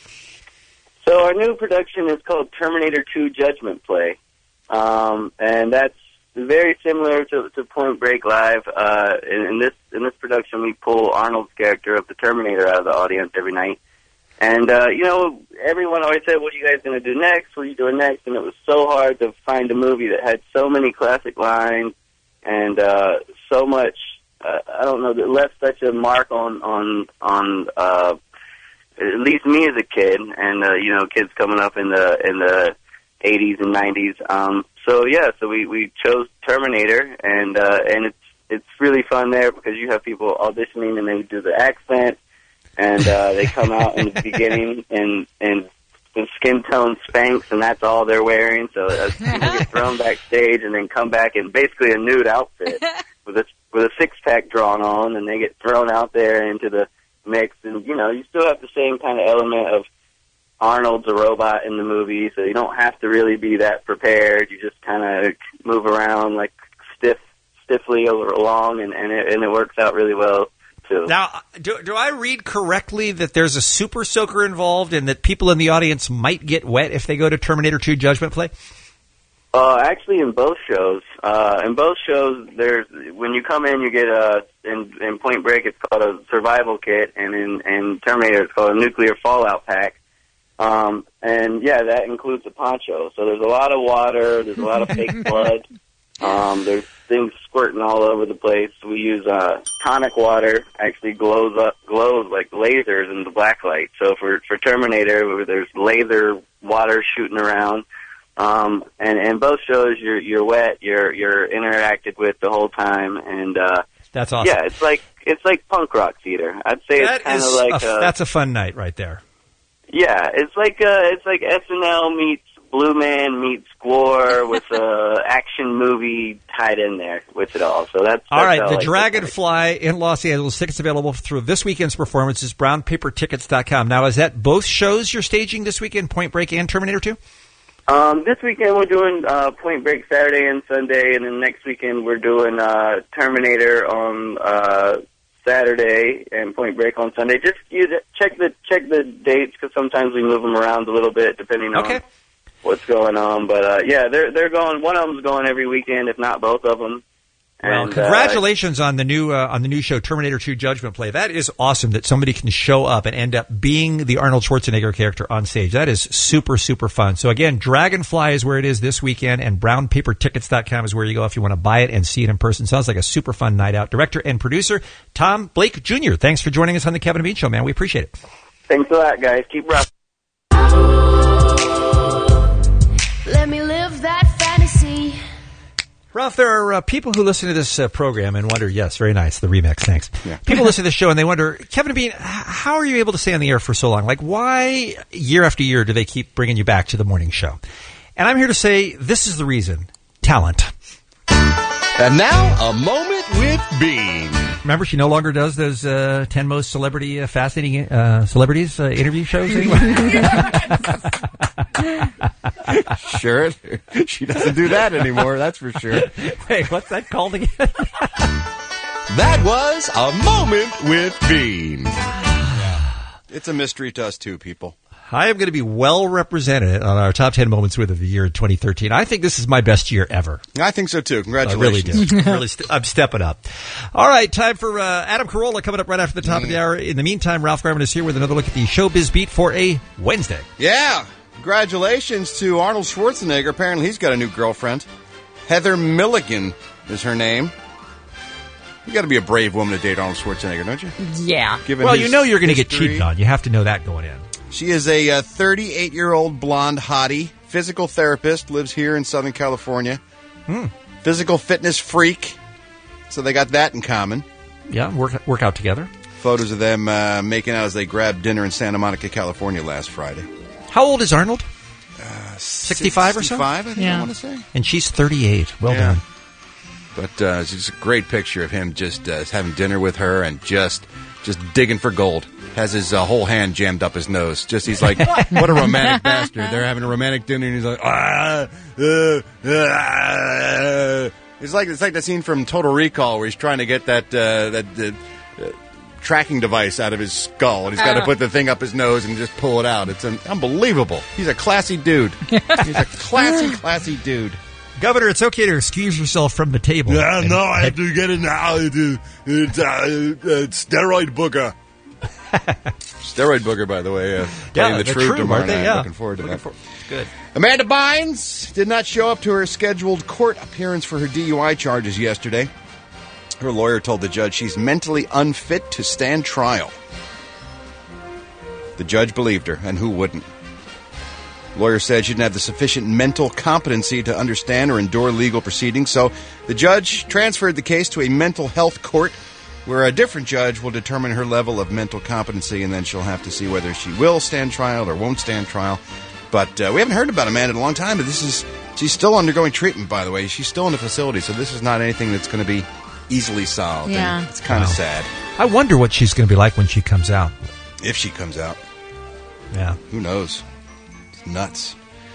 So our new production is called Terminator two Judgment Play, um, and that's very similar to, to Point Break Live. Uh, in, in this in this production, we pull Arnold's character of the Terminator out of the audience every night. And, uh, you know, everyone always said, what are you guys going to do next? What are you doing next? And it was so hard to find a movie that had so many classic lines and uh, so much, uh, I don't know, that left such a mark on, on, on uh, at least me as a kid and, uh, you know, kids coming up in the in the eighties and nineties. Um, so, yeah, so we, we chose Terminator, and uh, and it's, it's really fun there because you have people auditioning and they do the accent. And uh, they come out in the beginning in, in, in skin tone Spanx, and that's all they're wearing. So uh, people get thrown backstage and then come back in basically a nude outfit with a, with a six-pack drawn on, and they get thrown out there into the mix. And, you know, you still have the same kind of element of Arnold's a robot in the movie, so you don't have to really be that prepared. You just kind of move around like stiff, stiffly along, and, and, it, and it works out really well. Now, do, do I read correctly that there's a super soaker involved and that people in the audience might get wet if they go to Terminator two Judgment Play? Uh, actually, in both shows, uh, in both shows, there's when you come in, you get a in, in Point Break, it's called a survival kit, and in, in Terminator, it's called a nuclear fallout pack. Um, and yeah, that includes a poncho. So there's a lot of water, there's a lot of fake blood. Um, there's things squirting all over the place. We use uh, tonic water, actually glows up, glows like lasers in the black light. So for for Terminator, there's laser water shooting around. Um, and in both shows, you're you're wet, you're you're interacted with the whole time, and uh, that's awesome. Yeah, it's like it's like punk rock theater. I'd say that it's kind of is like a, uh, that's a fun night right there. Yeah, it's like uh, it's like S N L meets Blue Man meets Square with a action movie tied in there with it all. So that's, that's all right. The like Dragonfly in Los Angeles. Tickets available through this weekend's performances. brown paper tickets dot com. Now, is that both shows you're staging this weekend? Point Break and Terminator two. Um, this weekend we're doing uh, Point Break Saturday and Sunday, and then next weekend we're doing uh, Terminator on uh, Saturday and Point Break on Sunday. Just you check the check the dates because sometimes we move them around a little bit depending on. Okay. What's going on, but uh, yeah, they're they're going. One of them's going every weekend, if not both of them. Well, and, congratulations uh, on the new uh, on the new show, Terminator two Judgment Play. That is awesome that somebody can show up and end up being the Arnold Schwarzenegger character on stage. That is super super fun. So again, Dragonfly is where it is this weekend, and brown paper tickets dot com is where you go if you want to buy it and see it in person. Sounds like a super fun night out. Director and producer Tom Blake Junior Thanks for joining us on the Kevin and Bean Show, man. We appreciate it. Thanks a lot, guys. Keep rocking. Let me live that fantasy. Ralph, there are uh, people who listen to this uh, program and wonder, yes, very nice, the remix, thanks. Yeah. People listen to the show and they wonder, Kevin and Bean, how are you able to stay on the air for so long? Like, why year after year do they keep bringing you back to the morning show? And I'm here to say, this is the reason. Talent. And now, a moment with Bean. Remember, she no longer does those uh, ten most celebrity, uh, fascinating uh, celebrities uh, interview shows anymore. Sure, she doesn't do that anymore. That's for sure. Wait, what's that called again? That was a moment with Bean. It's a mystery to us, too, people. I am going to be well represented on our top ten moments with of the year twenty thirteen. I think this is my best year ever. I think so, too. Congratulations. I really do. really st- I'm stepping up. All right, time for uh, Adam Carolla coming up right after the top mm. of the hour. In the meantime, Ralph Garman is here with another look at the Showbiz Beat for a Wednesday. Yeah. Congratulations to Arnold Schwarzenegger. Apparently he's got a new girlfriend. Heather Milligan is her name. You got to be a brave woman to date Arnold Schwarzenegger, don't you? Yeah. Given well, his you know you're going to get history. cheated on. You have to know that going in. She is a uh, thirty-eight-year-old blonde hottie, physical therapist, lives here in Southern California. Hmm. Physical fitness freak. So they got that in common. Yeah, work work out together. Photos of them uh, making out as they grabbed dinner in Santa Monica, California last Friday. How old is Arnold? Uh, sixty-five or so? sixty-five, I think yeah. I want to say. And she's thirty-eight. Well yeah. done. But uh, it's just a great picture of him just uh, having dinner with her and just just digging for gold. Has his uh, whole hand jammed up his nose. Just he's like, what a romantic bastard. They're having a romantic dinner, and he's like, ah, uh, uh. It's like it's like the scene from Total Recall where he's trying to get that uh, that uh, uh, tracking device out of his skull, and he's got to Oh. put the thing up his nose and just pull it out. It's an, unbelievable. He's a classy dude. He's a classy, classy dude. Governor, it's okay to excuse yourself from the table. Yeah, And- no, I have to get it now. It, uh, it's, uh, it's steroid booger. Steroid booger, by the way. Uh, playing the, the Troop Troop, tomorrow aren't they? night. Yeah. Looking forward to Looking that. for- Good. Amanda Bynes did not show up to her scheduled court appearance for her D U I charges yesterday. Her lawyer told the judge she's mentally unfit to stand trial. The judge believed her, and who wouldn't? Lawyer said she didn't have the sufficient mental competency to understand or endure legal proceedings, so the judge transferred the case to a mental health court where a different judge will determine her level of mental competency, and then she'll have to see whether she will stand trial or won't stand trial. But uh, we haven't heard about Amanda in a long time, but this is she's still undergoing treatment, by the way. She's still in the facility, so this is not anything that's going to be easily solved. Yeah. And it's kind of Wow. sad. I wonder what she's going to be like when she comes out. If she comes out. Yeah. Who knows? It's nuts.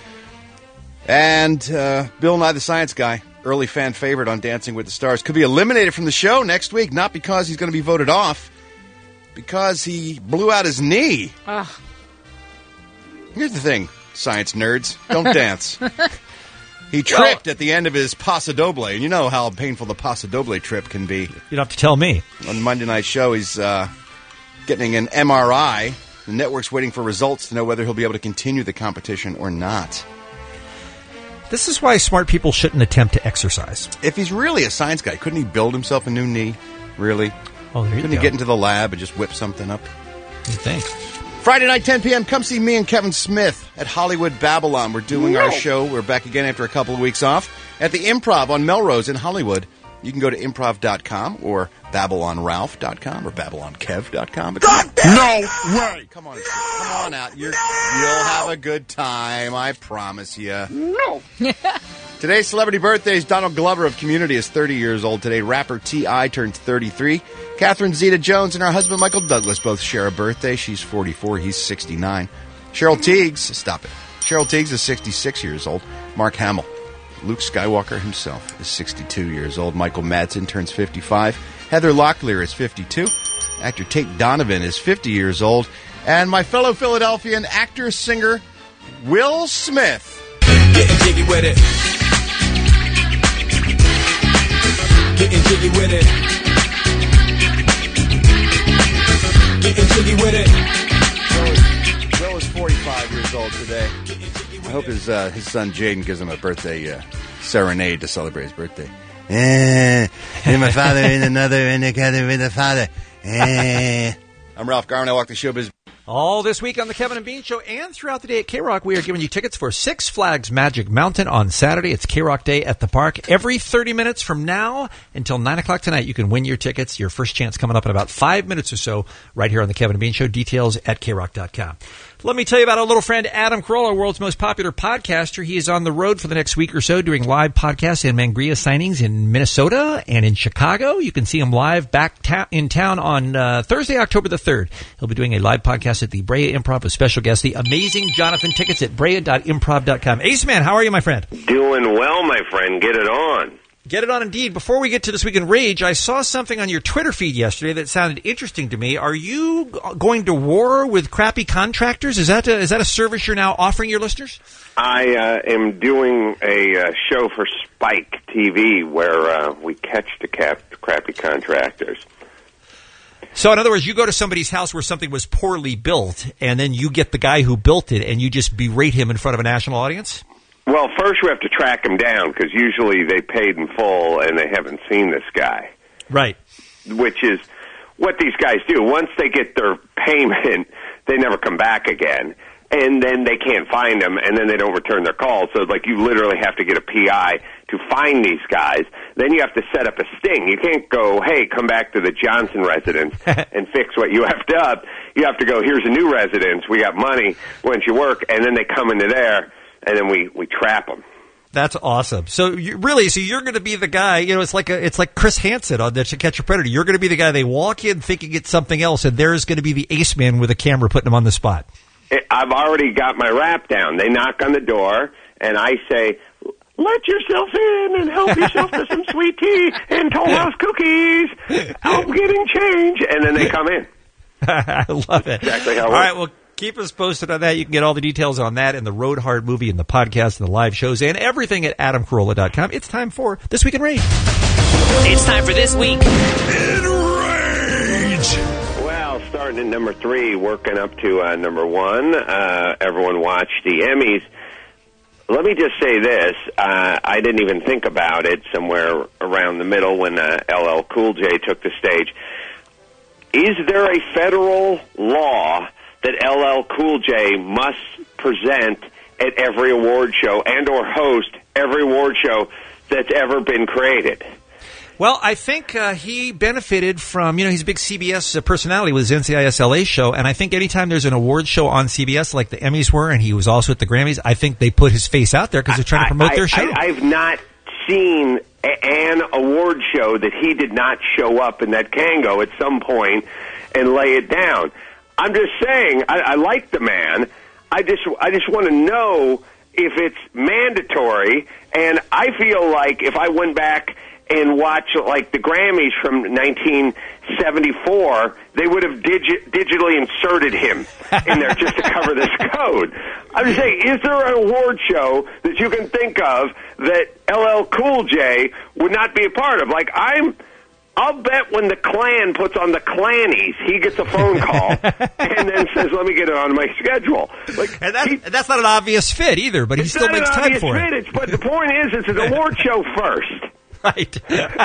And uh, Bill Nye the Science Guy, early fan favorite on Dancing with the Stars, could be eliminated from the show next week, not because he's going to be voted off, because he blew out his knee. Ugh. Here's the thing, science nerds, don't dance. He tripped at the end of his Paso Doble, and you know how painful the Paso Doble trip can be. You don't have to tell me. On Monday Night Show, he's uh, getting an M R I. The network's waiting for results to know whether he'll be able to continue the competition or not. This is why smart people shouldn't attempt to exercise. If he's really a science guy, couldn't he build himself a new knee? Really? Oh, there you Couldn't go. he get into the lab and just whip something up? You think? Friday night, ten p.m., come see me and Kevin Smith at Hollywood Babylon. We're doing our show. We're back again after a couple of weeks off at the Improv on Melrose in Hollywood. You can go to improv dot com or babylon ralph dot com or babylon kev dot com. No way. Come on, come on out. You're, you'll have a good time, I promise you. No. Today's celebrity birthdays. Donald Glover of Community is thirty years old today. Rapper T I turns thirty-three. Catherine Zeta-Jones and her husband Michael Douglas both share a birthday. She's forty-four. He's sixty-nine. Cheryl Teagues, stop it. Cheryl Teagues is sixty-six years old. Mark Hamill, Luke Skywalker himself, is sixty-two years old. Michael Madsen turns fifty-five. Heather Locklear is fifty-two. Actor Tate Donovan is fifty years old. And my fellow Philadelphian actor, singer, Will Smith. Getting jiggy with it. Getting jiggy with it. Getting jiggy with it. Will is forty-five years old today. I hope his uh, his son Jaden gives him a birthday uh, serenade to celebrate his birthday. Eh, and my father and another and together with the father. Eh. I'm Ralph Garman. I walk the showbiz. All this week on the Kevin and Bean Show and throughout the day at K-Rock, we are giving you tickets for Six Flags Magic Mountain on Saturday. It's K-Rock Day at the park. Every thirty minutes from now until nine o'clock tonight, you can win your tickets. Your first chance coming up in about five minutes or so right here on the Kevin and Bean Show. Details at K rock dot com. Let me tell you about our little friend Adam Carolla, world's most popular podcaster. He is on the road for the next week or so doing live podcasts and Mangria signings in Minnesota and in Chicago. You can see him live back ta- in town on uh, Thursday, October the third. He'll be doing a live podcast at the Brea Improv with special guest, the amazing Jonathan. Tickets at brea dot improv dot com. Ace Man, how are you, my friend? Doing well, my friend. Get it on. Get it on Indeed. Before we get to This Week in Rage, I saw something on your Twitter feed yesterday that sounded interesting to me. Are you going to war with crappy contractors? Is that a, is that a service you're now offering your listeners? I uh, am doing a uh, show for Spike T V where uh, we catch the cap- crappy contractors. So, in other words, you go to somebody's house where something was poorly built, and then you get the guy who built it, and you just berate him in front of a national audience? Well, first we have to track them down, because usually they paid in full and they haven't seen this guy. Right. Which is what these guys do. Once they get their payment, they never come back again. And then they can't find them, and then they don't return their calls. So, like, you literally have to get a P I to find these guys. Then you have to set up a sting. You can't go, hey, come back to the Johnson residence and fix what you effed up. You have to go, here's a new residence. We got money. Why don't you work? And then they come into there, and then we, we trap them. That's awesome. So you, really, so you're going to be the guy. You know, it's like a, it's like Chris Hansen on the To Catch a Predator. You're going to be the guy they walk in thinking it's something else, and there's going to be the ace man with a camera putting them on the spot. I've already got my rap down. They knock on the door, and I say, let yourself in and help yourself to some sweet tea and Toll House cookies. I'm getting change. And then they come in. I love it. Exactly how it All works. right, well, keep us posted on that. You can get all the details on that and the Road Hard movie and the podcast and the live shows and everything at adam carolla dot com. It's time for This Week in Rage. It's time for This Week in Rage. Well, starting at number three, working up to uh, number one. Uh, everyone watched the Emmys. Let me just say this. Uh, I didn't even think about it somewhere around the middle when uh, L L Cool J took the stage. Is there a federal law that L L Cool J must present at every award show and or host every award show that's ever been created? Well, I think uh, he benefited from, you know, he's a big C B S personality with his N C I S L A show, and I think anytime there's an award show on C B S like the Emmys were, and he was also at the Grammys, I think they put his face out there because they're trying to promote I, their show. I, I've not seen a, an award show that he did not show up in that Kango at some point and lay it down. I'm just saying, I, I like the man. I just, I just want to know if it's mandatory, and I feel like if I went back and watch like the Grammys from nineteen seventy-four, they would have digi- digitally inserted him in there just to cover this code. I'm just saying, is there an award show that you can think of that L L Cool J would not be a part of? Like, I'm, I'll bet when the Klan puts on the Clannies, he gets a phone call and then says, let me get it on my schedule. Like, and that's, he, that's not an obvious fit either, but he still makes time for fit, it. It's, but the point is, it's an award show first. Right.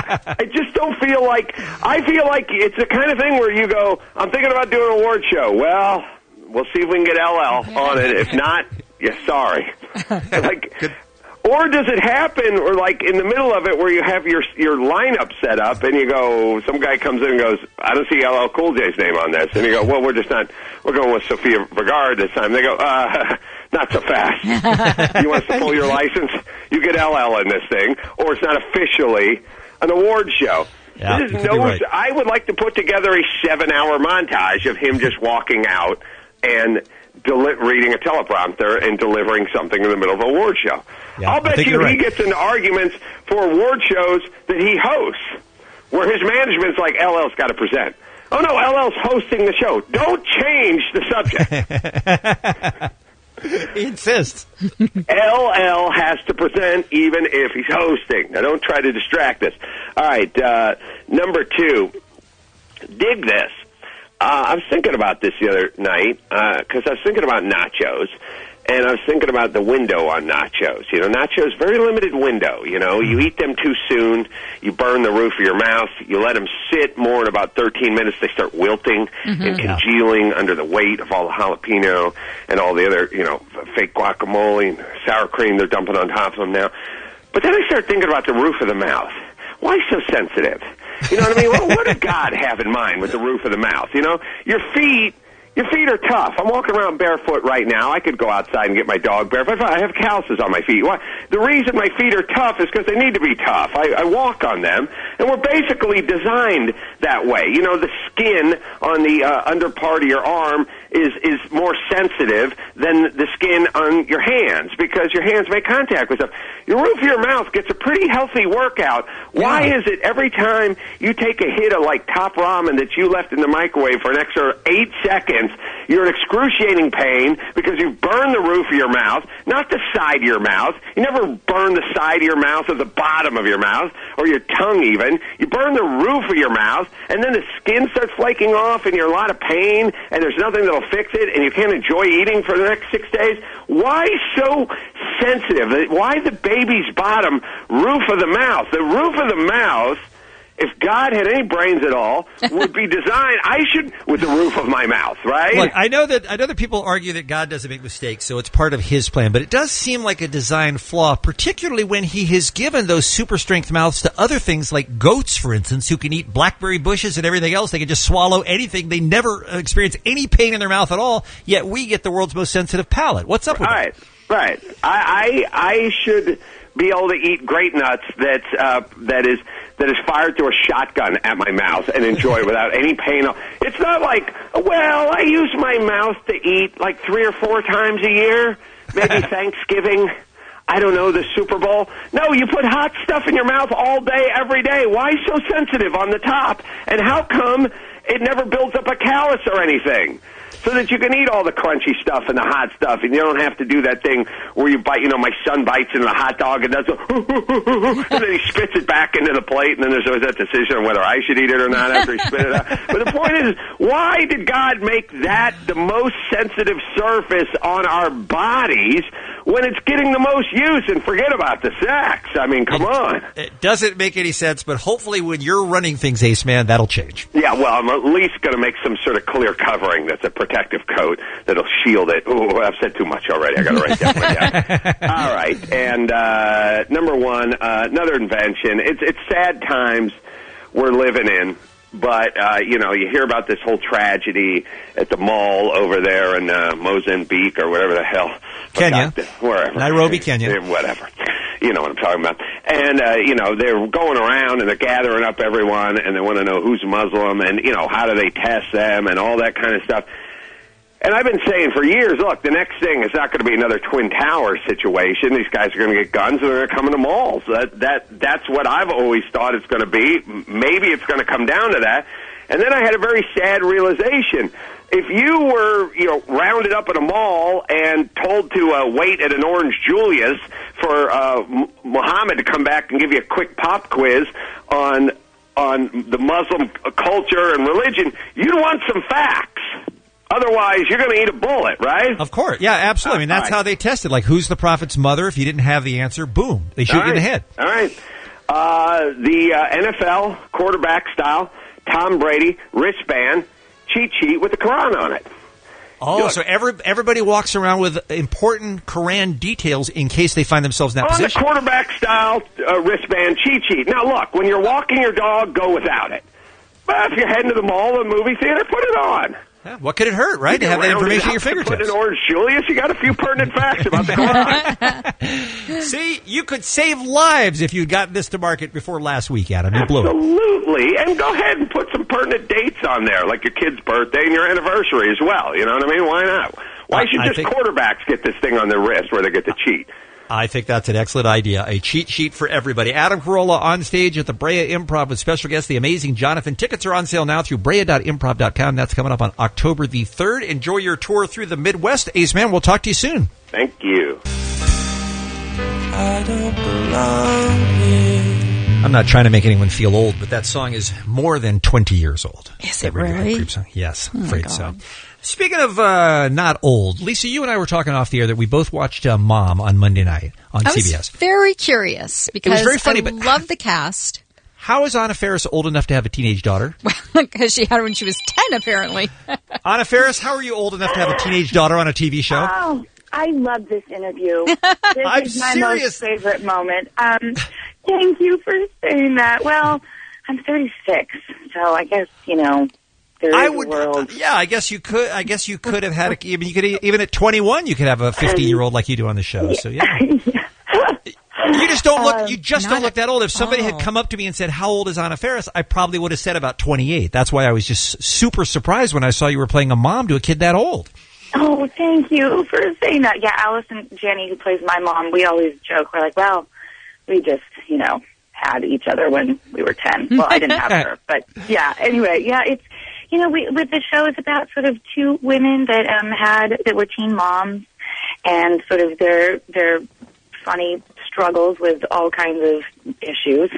I just don't feel like, I feel like it's the kind of thing where you go, I'm thinking about doing an award show. Well, we'll see if we can get L L on it. If not, yeah, sorry. Like, or does it happen, or like in the middle of it where you have your your lineup set up and you go, some guy comes in and goes, I don't see L L Cool J's name on this. And you go, well, we're just not, we're going with Sofia Vergara this time. They go, uh, not so fast. You want us to pull your license? You get L L in this thing, or it's not officially an award show. Yeah, This is you could no, be right. I would like to put together a seven-hour montage of him just walking out and deli- reading a teleprompter and delivering something in the middle of an award show. Yeah, I'll I bet think you you're he right. gets into arguments for award shows that he hosts, where his management's like, L L's got to present. Oh, no, L L's hosting the show. Don't change the subject. He insists. L L has to present even if he's hosting. Now, don't try to distract us. All right, uh, number two, dig this. Uh, I was thinking about this the other night because I was thinking about nachos, and I was thinking about the window on nachos. You know, nachos, very limited window. You know, you eat them too soon, you burn the roof of your mouth. You let them sit more than about thirteen minutes, they start wilting Mhm. and congealing under the weight of all the jalapeno and all the other, you know, fake guacamole and sour cream they're dumping on top of them now. But then I start thinking about the roof of the mouth. Why so sensitive? You know what I mean? What, what did God have in mind with the roof of the mouth? You know, your feet, your feet are tough. I'm walking around barefoot right now. I could go outside and get my dog barefoot. I have calluses on my feet. Why? The reason my feet are tough is because they need to be tough. I, I walk on them, and we're basically designed that way. You know, the skin on the uh, under part of your arm is is more sensitive than the skin on your hands because your hands make contact with stuff. Your roof of your mouth gets a pretty healthy workout. Why Yeah. is it every time you take a hit of like top ramen that you left in the microwave for an extra eight seconds, you're in excruciating pain because you've burned the roof of your mouth, not the side of your mouth. You never burn the side of your mouth or the bottom of your mouth or your tongue even. You burn the roof of your mouth, and then the skin starts flaking off, and you're in a lot of pain, and there's nothing that'll fix it, and you can't enjoy eating for the next six days. Why so sensitive? Why the baby's bottom roof of the mouth? The roof of the mouth, if God had any brains at all, would be designed, I should, with the roof of my mouth, right? Look, I know that I know that people argue that God doesn't make mistakes, so it's part of His plan. But it does seem like a design flaw, particularly when He has given those super strength mouths to other things like goats, for instance, who can eat blackberry bushes and everything else. They can just swallow anything. They never experience any pain in their mouth at all. Yet we get the world's most sensitive palate. What's up with right, that? Right. I, I I should be able to eat grape nuts that uh, that is. that is fired through a shotgun at my mouth and enjoy without any pain. It's not like, well, I use my mouth to eat like three or four times a year, maybe Thanksgiving, I don't know, the Super Bowl. No, you put hot stuff in your mouth all day, every day. Why so sensitive on the top? And how come it never builds up a callus or anything? So that you can eat all the crunchy stuff and the hot stuff, and you don't have to do that thing where you bite, you know, my son bites into the hot dog and does a and then he spits it back into the plate, and then there's always that decision on whether I should eat it or not after he spit it out. But the point is, why did God make that the most sensitive surface on our bodies when it's getting the most use? And forget about the sex. I mean, come it, on. It doesn't make any sense, but hopefully when you're running things, Ace Man, that'll change. Yeah, well, I'm at least going to make some sort of clear covering that's a protective coat that'll shield it. Ooh, I've said too much already. I got to write that one down. All right, and uh, number one, uh, another invention. It's it's sad times we're living in, but uh, you know, you hear about this whole tragedy at the mall over there in uh, Mozambique or whatever the hell, Kenya, the, wherever, Nairobi, Kenya, whatever. You know what I'm talking about. And, uh, you know, they're going around and they're gathering up everyone and they want to know who's Muslim and, you know, how do they test them and all that kind of stuff. And I've been saying for years, look, the next thing is not going to be another Twin Towers situation. These guys are going to get guns and they're going to come into malls. That, that, that's what I've always thought it's going to be. Maybe it's going to come down to that. And then I had a very sad realization. If you were, you know, rounded up at a mall and told to uh, wait at an Orange Julius for uh, M- Muhammad to come back and give you a quick pop quiz on on the Muslim culture and religion, you'd want some facts. Otherwise, you're going to eat a bullet, right? Of course. Yeah, absolutely. I mean, that's right. how they tested. Like, who's the prophet's mother? If you didn't have the answer, boom, they shoot All you in the right. head. All right. Uh, the uh, N F L quarterback style, Tom Brady, wristband, cheat sheet with the Quran on it. Oh, Look, so every, everybody walks around with important Quran details in case they find themselves in that on position. the quarterback style uh, wristband cheat sheet. Now, look, when you're walking your dog, go without it. But if you're heading to the mall or movie theater, put it on. Yeah, what could it hurt, right? You To have that round it information at your up to Put fingertips. in Orange Julius, you got a few pertinent facts about the Quran. See, you could save lives if you'd gotten this to market before last week, Adam. You blew it. Absolutely. And go ahead and put some pertinent dates on there, like your kid's birthday and your anniversary as well. You know what I mean? Why not? Why Uh, should I just think- quarterbacks get this thing on their wrist where they get to cheat? I think that's an excellent idea. A cheat sheet for everybody. Adam Carolla on stage at the Brea Improv with special guest, the amazing Jonathan. Tickets are on sale now through brea dot improv dot com. That's coming up on October the third. Enjoy your tour through the Midwest. Ace Man, we'll talk to you soon. Thank you. I don't belong here. I'm not trying to make anyone feel old, but that song is more than twenty years old. Is it That Radio really? Creep song. Yes, Oh, my afraid God. so. Speaking of uh, not old, Lisa, you and I were talking off the air that we both watched uh, Mom on Monday night on I C B S. was very curious because very funny, I but- love the cast How is Anna Faris old enough to have a teenage daughter? because she had her when she was ten, apparently. Anna Faris, how are you old enough to have a teenage daughter on a T V show? Oh, I love this interview. This I'm is my serious. most favorite moment. Um, thank you for saying that. Well, I'm thirty-six, so I guess, you know, there is I a would, world. yeah. I guess you could. I guess you could have had. A, I mean, you could even at twenty-one, you could have a fifteen-year-old like you do on the show. So yeah. You just don't look. Um, You just don't look that old. If somebody oh. had come up to me and said, "How old is Anna Faris?" I probably would have said about twenty-eight. That's why I was just super surprised when I saw you were playing a mom to a kid that old. Oh, thank you for saying that. Yeah, Allison Janney, who plays my mom, we always joke. We're like, well, we just, you know, had each other when we were ten. Well, I didn't have her, but yeah. Anyway, yeah, it's you know, we with the show, it's about sort of two women that um had that were teen moms, and sort of their their funny struggles with all kinds of issues.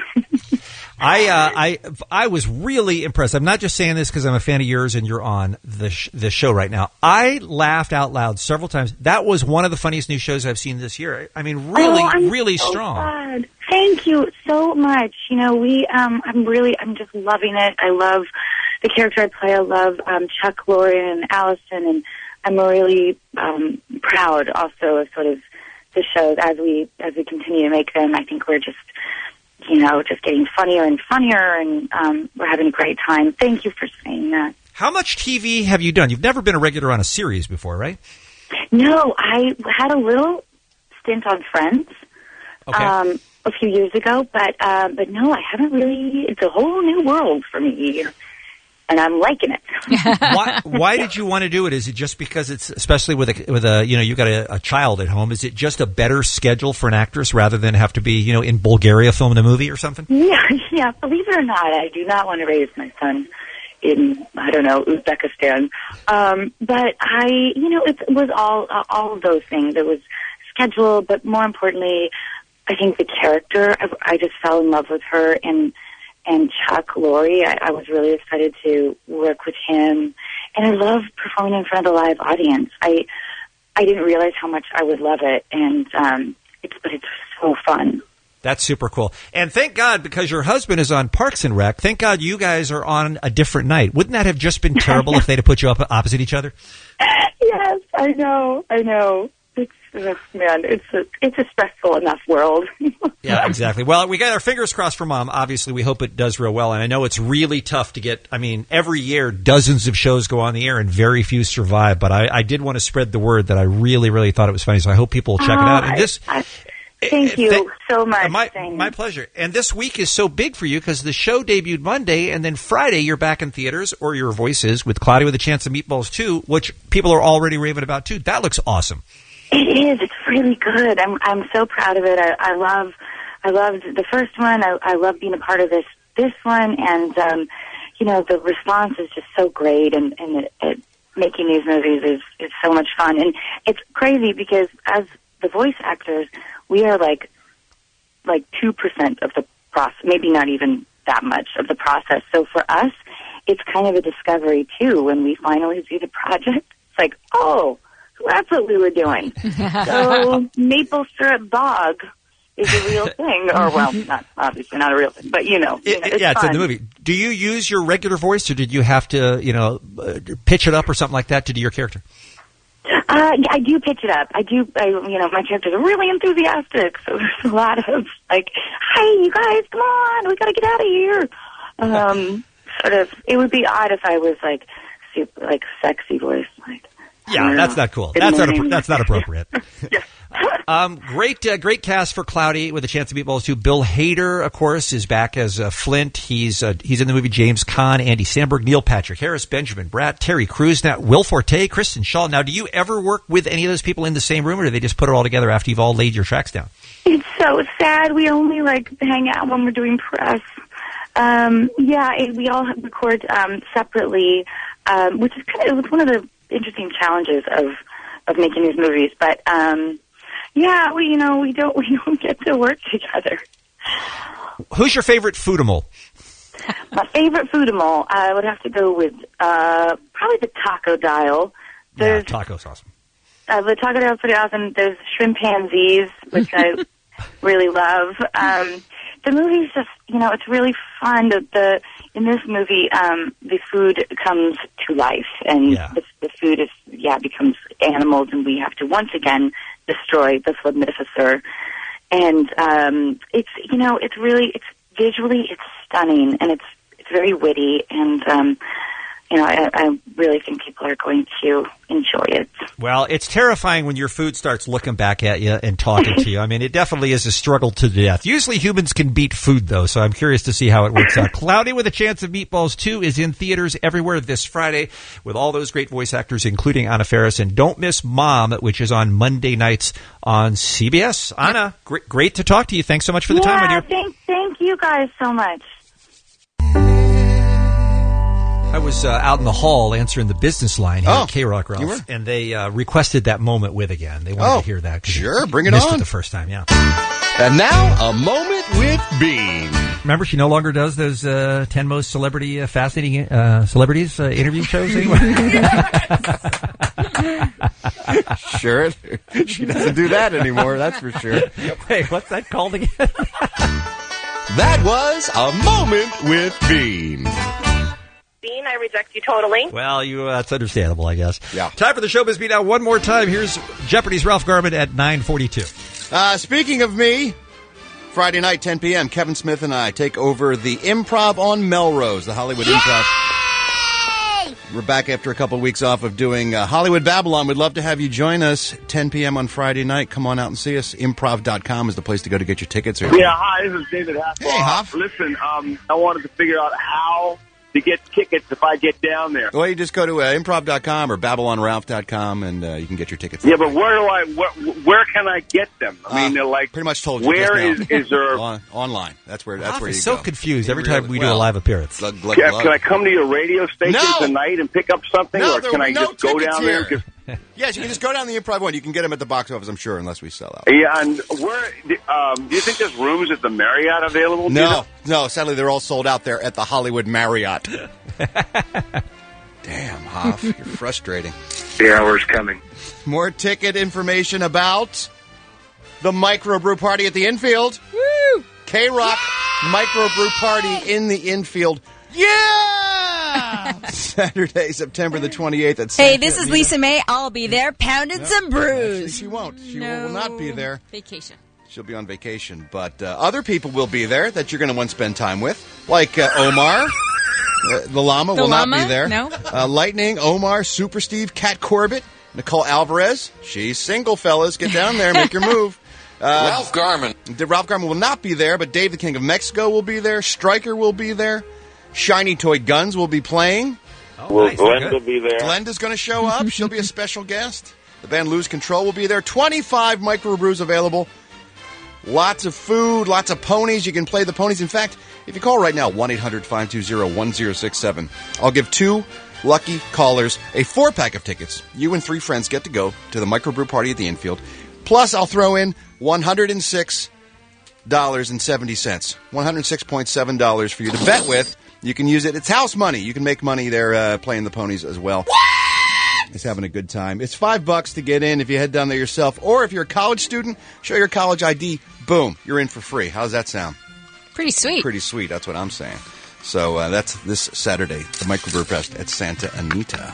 I uh, I I was really impressed. I'm not just saying this because I'm a fan of yours and you're on the sh- the show right now. I laughed out loud several times. That was one of the funniest new shows I've seen this year. I mean, really, oh, I'm really so strong. Glad. Thank you so much. You know, we um, I'm really I'm just loving it. I love the character I play. I love um, Chuck, Lori, and Allison, and I'm really um, proud also of sort of the shows as we as we continue to make them. I think we're just, you know, just getting funnier and funnier, and um, we're having a great time. Thank you for saying that. How much T V have you done? You've never been a regular on a series before, right? No, I had a little stint on Friends Okay. um, a few years ago, but uh, but no, I haven't really. It's a whole new world for me, and I'm liking it. why, why did you want to do it? Is it just because it's, especially with a, with a, you know, you've got a, a child at home, is it just a better schedule for an actress rather than have to be, you know, in Bulgaria filming a movie or something? Yeah, yeah. Believe it or not, I do not want to raise my son in, I don't know, Uzbekistan. Um, but I, you know, it was all uh, all of those things. It was schedule, but more importantly, I think the character. I, I just fell in love with her, and and Chuck Lorre. I, I was really excited to work with him, and I love performing in front of a live audience. I I didn't realize how much I would love it, and um, it's but it's so fun. That's super cool. And thank God, because your husband is on Parks and Rec, thank God you guys are on a different night. Wouldn't that have just been terrible if they'd have put you up opposite each other? Yes, I know, I know. It's uh, man, it's a it's a stressful enough world. Yeah, exactly. Well, we got our fingers crossed for Mom. Obviously, we hope it does real well. And I know it's really tough to get, I mean, every year dozens of shows go on the air and very few survive. But I, I did want to spread the word that I really, really thought it was funny. So I hope people will check oh, it out. And I, this, I, thank you th- so much. My, my pleasure. And this week is so big for you because the show debuted Monday, and then Friday you're back in theaters, or your voice is, with Cloudy with a Chance of Meatballs two, which people are already raving about too. That looks awesome. It is. It's really good. I'm I'm so proud of it. I, I love I loved the first one. I, I love being a part of this this one, and um, you know, the response is just so great, and and it, it, making these movies is is so much fun. And it's crazy because as the voice actors, we are like like two percent of the process, maybe not even that much of the process. So for us, it's kind of a discovery too when we finally see the project. It's like, oh, that's what we were doing. So maple syrup bog is a real thing, or well, not obviously not a real thing, but you know, It, you know it's yeah, it's fun. in the movie. Do you use your regular voice, or did you have to, you know, uh, pitch it up or something like that to do your character? Uh, yeah, I do pitch it up. I do, I, you know, my characters are really enthusiastic, so there's a lot of like, "Hey, you guys, come on, we got to get out of here." Um, sort of, it would be odd if I was like super, like sexy voice, like. Yeah, that's not cool. Good That's not morning. appro- that's not appropriate. um, great, uh, great cast for Cloudy with a Chance of Meatballs too. Bill Hader, of course, is back as uh, Flint. He's uh, he's in the movie James Caan. Andy Samberg, Neil Patrick Harris, Benjamin Bratt, Terry Crews, now Will Forte, Kristen Shaw. Now, do you ever work with any of those people in the same room, or do they just put it all together after you've all laid your tracks down? It's so sad. We only like hang out when we're doing press. Um, yeah, it, we all record um, separately, um, which is kind of it was one of the interesting challenges of of making these movies. But um, yeah, we you know we don't we don't get to work together. Who's your favorite foodimal? My favorite foodimal, I would have to go with uh, probably the Taco Dial. Yeah, There's taco's awesome. Uh, the Taco Dial is pretty awesome. There's Shrimpanzees, which I really love. Um, the movie's just, you know, it's really fun. The, the in this movie, um, the food comes to life, and Yeah. the, the food is, yeah, becomes animals, and we have to once again destroy the Flibnificere. And um, it's, you know, it's really, it's visually, it's stunning, and it's it's very witty, and um, you know, I, I really think people are going to enjoy it. Well, it's terrifying when your food starts looking back at you and talking to you. I mean, it definitely is a struggle to the death. Usually humans can beat food, though, so I'm curious to see how it works out. Cloudy with a Chance of Meatballs two is in theaters everywhere this Friday with all those great voice actors, including Anna Faris. And don't miss Mom, which is on Monday nights on C B S. Anna, great, great to talk to you. Thanks so much for the yeah, time, my dear. Thank, thank you guys so much. I was uh, out in the hall answering the business line here Oh, at K-Rock, you were? Ralph, and they uh, requested that moment with again. They wanted Oh, to hear that. 'cause sure, you bring it missed on. it the first time, yeah. And now, a moment with Bean. Remember, she no longer does those uh, ten most celebrity, uh, fascinating uh, celebrities uh, interview shows anymore. Sure, she doesn't do that anymore, that's for sure. Wait, what's that called again? That was a moment with Bean. Bean, I reject you totally. Well, you uh, that's understandable, I guess. Yeah. Time for the Showbiz Beat Out one more time. Here's Jeopardy's Ralph Garman at nine forty-two. Uh, speaking of me, Friday night, ten p.m., Kevin Smith and I take over the Improv on Melrose, the Hollywood Improv. We're back after a couple of weeks off of doing uh, Hollywood Babylon. We'd love to have you join us ten p.m. on Friday night. Come on out and see us. improv dot com is the place to go to get your tickets. Or Yeah, hi, this is David Hasselhoff. Hey, Hoff. Listen, um, I wanted to figure out how to get tickets if I get down there. Well, you just go to uh, improv dot com or babylon ralph dot com and uh, you can get your tickets. Yeah, but where do I? Where, where can I get them? I mean, Uh, they're like pretty much told you Where just is now. is there? On, online. That's where. That's Ralph where you is so go. confused You every really- time we do well, a live appearance. Glug, glug, Can, glug. can I come to your radio station No! tonight and pick up something, No, or there can will I be no just go tickets down there? here. 'Cause- Yes, you can just go down the Improv one. You can get them at the box office, I'm sure, unless we sell out. Yeah, and where? Um, do you think there's rooms at the Marriott available? Do you No, know? no. Sadly, they're all sold out there at the Hollywood Marriott. Damn, Hoff, you're frustrating. The hour's coming. More ticket information about the microbrew party at the infield. Woo! K-Rock microbrew party in the infield. Yeah! Saturday, September the twenty-eighth at Hey, Santa this is Anita. Lisa May. I'll be there pounding some brews. Actually, she won't. She will not be there. Vacation. She'll be on vacation, but uh, other people will be there that you're going to want to spend time with, like uh, Omar. Uh, the llama The will llama? not be there. No. Uh, Lightning, Omar, Super Steve, Kat Corbett, Nicole Alvarez. She's single, fellas. Get down there, make your move. Uh, Ralph Garman. the- Ralph Garman will not be there, but Dave the King of Mexico will be there. Stryker will be there. Shiny Toy Guns will be playing. Oh, Will nice, they're Glenda good. be there? Glenda's going to show up. She'll be a special guest. The band Lose Control will be there. twenty-five microbrews available. Lots of food, lots of ponies. You can play the ponies. In fact, if you call right now, one eight hundred five two zero one zero six seven, I'll give two lucky callers a four-pack of tickets. You and three friends get to go to the microbrew party at the infield. Plus, I'll throw in one hundred six dollars and seventy cents. one hundred six point seven dollars for you to bet with. You can use it. It's house money. You can make money there uh, playing the ponies as well. It's having a good time. It's five bucks to get in if you head down there yourself. Or if you're a college student, show your college I D. Boom, you're in for free. How's that sound? Pretty sweet. Pretty sweet. That's what I'm saying. So uh, that's this Saturday, the Microbrew Fest at Santa Anita.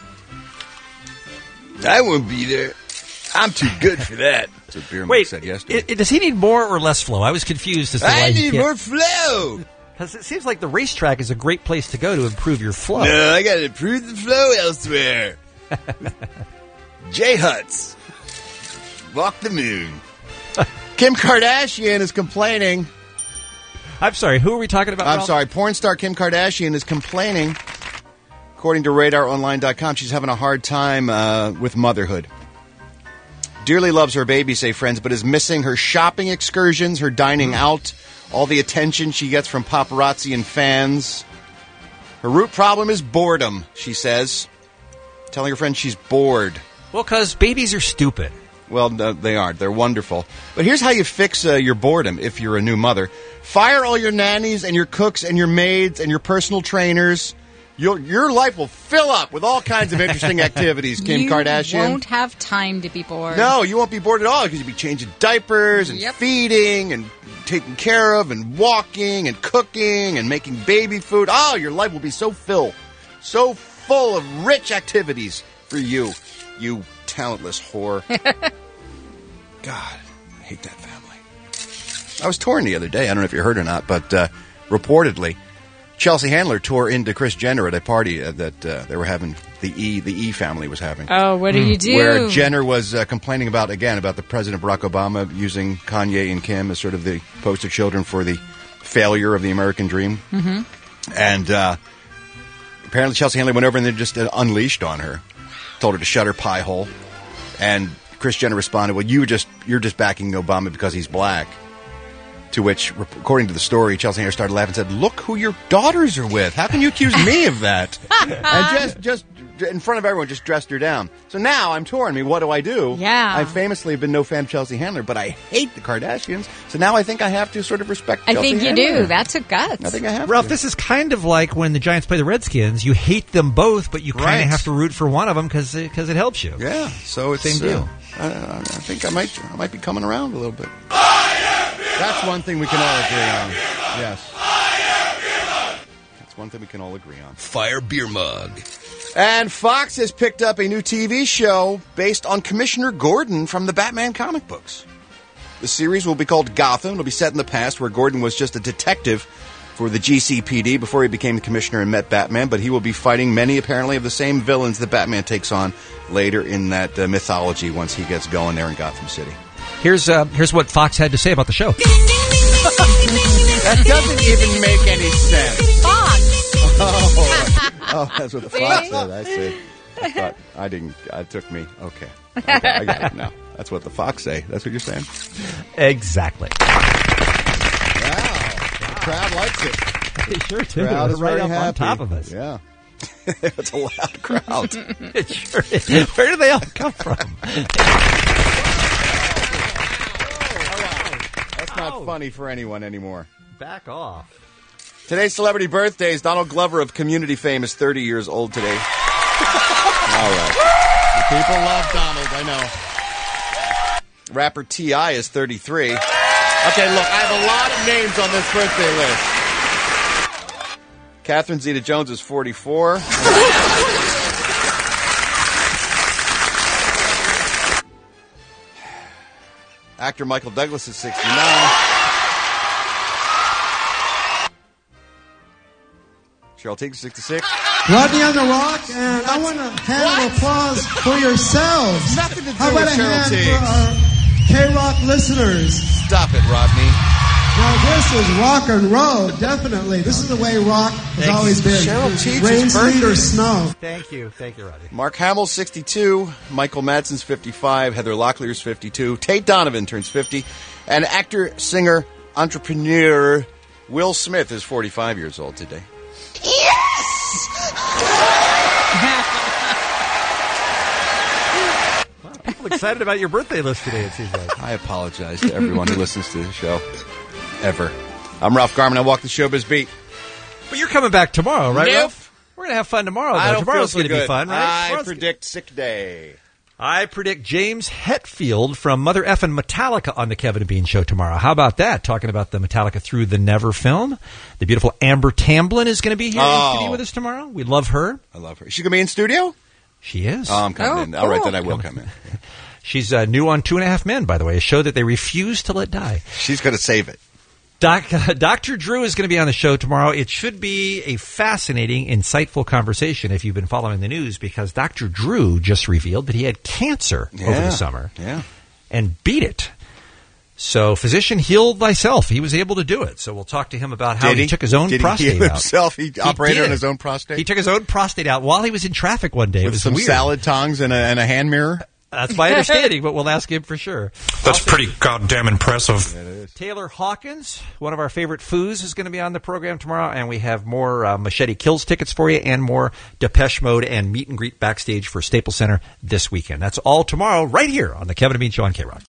I won't be there. I'm too good for that. That's what Beer Wait, said yesterday. i- i- does he need more or less flow? I was confused as to why I he need can't- more flow. Because it seems like the racetrack is a great place to go to improve your flow. No, I got to improve the flow elsewhere. J Huts. Walk the moon. Kim Kardashian is complaining. I'm sorry, who are we talking about? I'm Ralph? sorry, porn star Kim Kardashian is complaining. According to radar online dot com, she's having a hard time uh, with motherhood. Dearly loves her baby, say friends, but is missing her shopping excursions, her dining out, all the attention she gets from paparazzi and fans. Her root problem is boredom, she says. Telling her friends she's bored. Well, because babies are stupid. Well, no, they aren't. They're wonderful. But here's how you fix uh, your boredom if you're a new mother. Fire all your nannies and your cooks and your maids and your personal trainers. You'll, your life will fill up with all kinds of interesting activities, Kim you Kardashian. won't have time to be bored. No, you won't be bored at all because you'll be changing diapers and Yep. feeding and taking care of and walking and cooking and making baby food. Oh, your life will be so full, so full of rich activities for you, you talentless whore. God, I hate that family. I was torn the other day. I don't know if you heard or not, but uh, reportedly, Chelsea Handler tore into Kris Jenner at a party uh, that uh, they were having. The E, the E family was having. Oh, what do you do? Where Jenner was uh, complaining about again about the President Barack Obama using Kanye and Kim as sort of the poster children for the failure of the American dream. Mm-hmm. And uh, apparently Chelsea Handler went over and then just uh, unleashed on her, told her to shut her pie hole. And Kris Jenner responded, "Well, you just you're just backing Obama because he's black." To which, according to the story, Chelsea Handler started laughing and said, "Look who your daughters are with. How can you accuse me of that?" And just, just in front of everyone, just dressed her down. So now I'm torn. I mean, what do I do? Yeah. I famously have been no fan of Chelsea Handler, but I hate the Kardashians. So now I think I have to sort of respect I Chelsea think you Handler. do. That took guts. I think I have Ralph, to. this is kind of like when the Giants play the Redskins. You hate them both, but you kind Right. of have to root for one of them because it helps you. Yeah. So it's Same deal. Uh, I, I think I might I might be coming around a little bit. That's one thing we can all agree on. Yes. That's one thing we can all agree on. Fire beer mug. And Fox has picked up a new T V show based on Commissioner Gordon from the Batman comic books. The series will be called Gotham. It'll be set in the past where Gordon was just a detective for the G C P D before he became the commissioner and met Batman, but he will be fighting many, apparently, of the same villains that Batman takes on later in that uh, mythology once he gets going there in Gotham City. Here's uh, here's what Fox had to say about the show. That doesn't even make any sense. Fox. Oh, oh that's what the See? Fox said. I see. I thought I didn't. It took me. Okay, okay, I got it now. That's what the Fox say. That's what you're saying. Exactly. Wow, the crowd likes it. They sure do. Crowd They're is right very up happy. on top of us. Yeah, it's a loud crowd. It sure is. Where do they all come from? That's not funny for anyone anymore. Back off. Today's celebrity birthdays. Donald Glover of Community fame is thirty years old today. All right. The people love Donald, I know. Rapper T I is thirty-three. Okay, look, I have a lot of names on this birthday list. Catherine Zeta-Jones is forty-four. Actor Michael Douglas is sixty-nine. Cheryl Teague is sixty-six. Rodney on the Rock, and I want a hand of applause for yourselves. Nothing to do How about with a Cheryl hand Teague. for our K-Rock listeners? Stop it, Rodney. Now this is rock and roll, definitely. This is the way rock has Thank always you. been. Cheryl Teague's Rain, sleet, birthday. or snow. Thank you. Thank you, Rodney. Mark Hamill's sixty-two. Michael Madsen's fifty-five. Heather Locklear's fifty-two. Tate Donovan turns fifty. And actor, singer, entrepreneur Will Smith is forty-five years old today. People excited about your birthday list today, it seems like. I apologize to everyone who listens to the show. Ever. I'm Ralph Garman. I walk the showbiz beat. But you're coming back tomorrow, right, Nope. Ralph? We're going to have fun tomorrow, though. I don't Tomorrow's feel so going to be good. fun, right? I Tomorrow's predict sick day. I predict James Hetfield from Mother Effin' Metallica on the Kevin and Bean Show tomorrow. How about that? Talking about the Metallica Through the Never film. The beautiful Amber Tamblyn is going to be here Oh. in studio with us tomorrow. We love her. I love her. Is she going to be in studio? She is. Oh, I'm coming Oh, in. All right, cool. then I will come in. She's uh, new on Two and a Half Men, by the way, a show that they refuse to let die. She's going to save it. Doc, uh, Doctor Drew is going to be on the show tomorrow. It should be a fascinating, insightful conversation if you've been following the news, because Doctor Drew just revealed that he had cancer over Yeah. the summer Yeah. and beat it. So, physician, heal thyself. He was able to do it. So we'll talk to him about how Did he? he? took his own Did he prostate heal out. himself? He operated did. on his own prostate? He took his own prostate out while he was in traffic one day. it With was some weird. salad tongs and a, and a hand mirror? That's my understanding, but we'll ask him for sure. That's pretty goddamn impressive. Taylor Hawkins, one of our favorite foos, is going to be on the program tomorrow, and we have more uh, Machete Kills tickets for you and more Depeche Mode and meet and greet backstage for Staples Center this weekend. That's all tomorrow right here on the Kevin and Bean Show on K-Rock.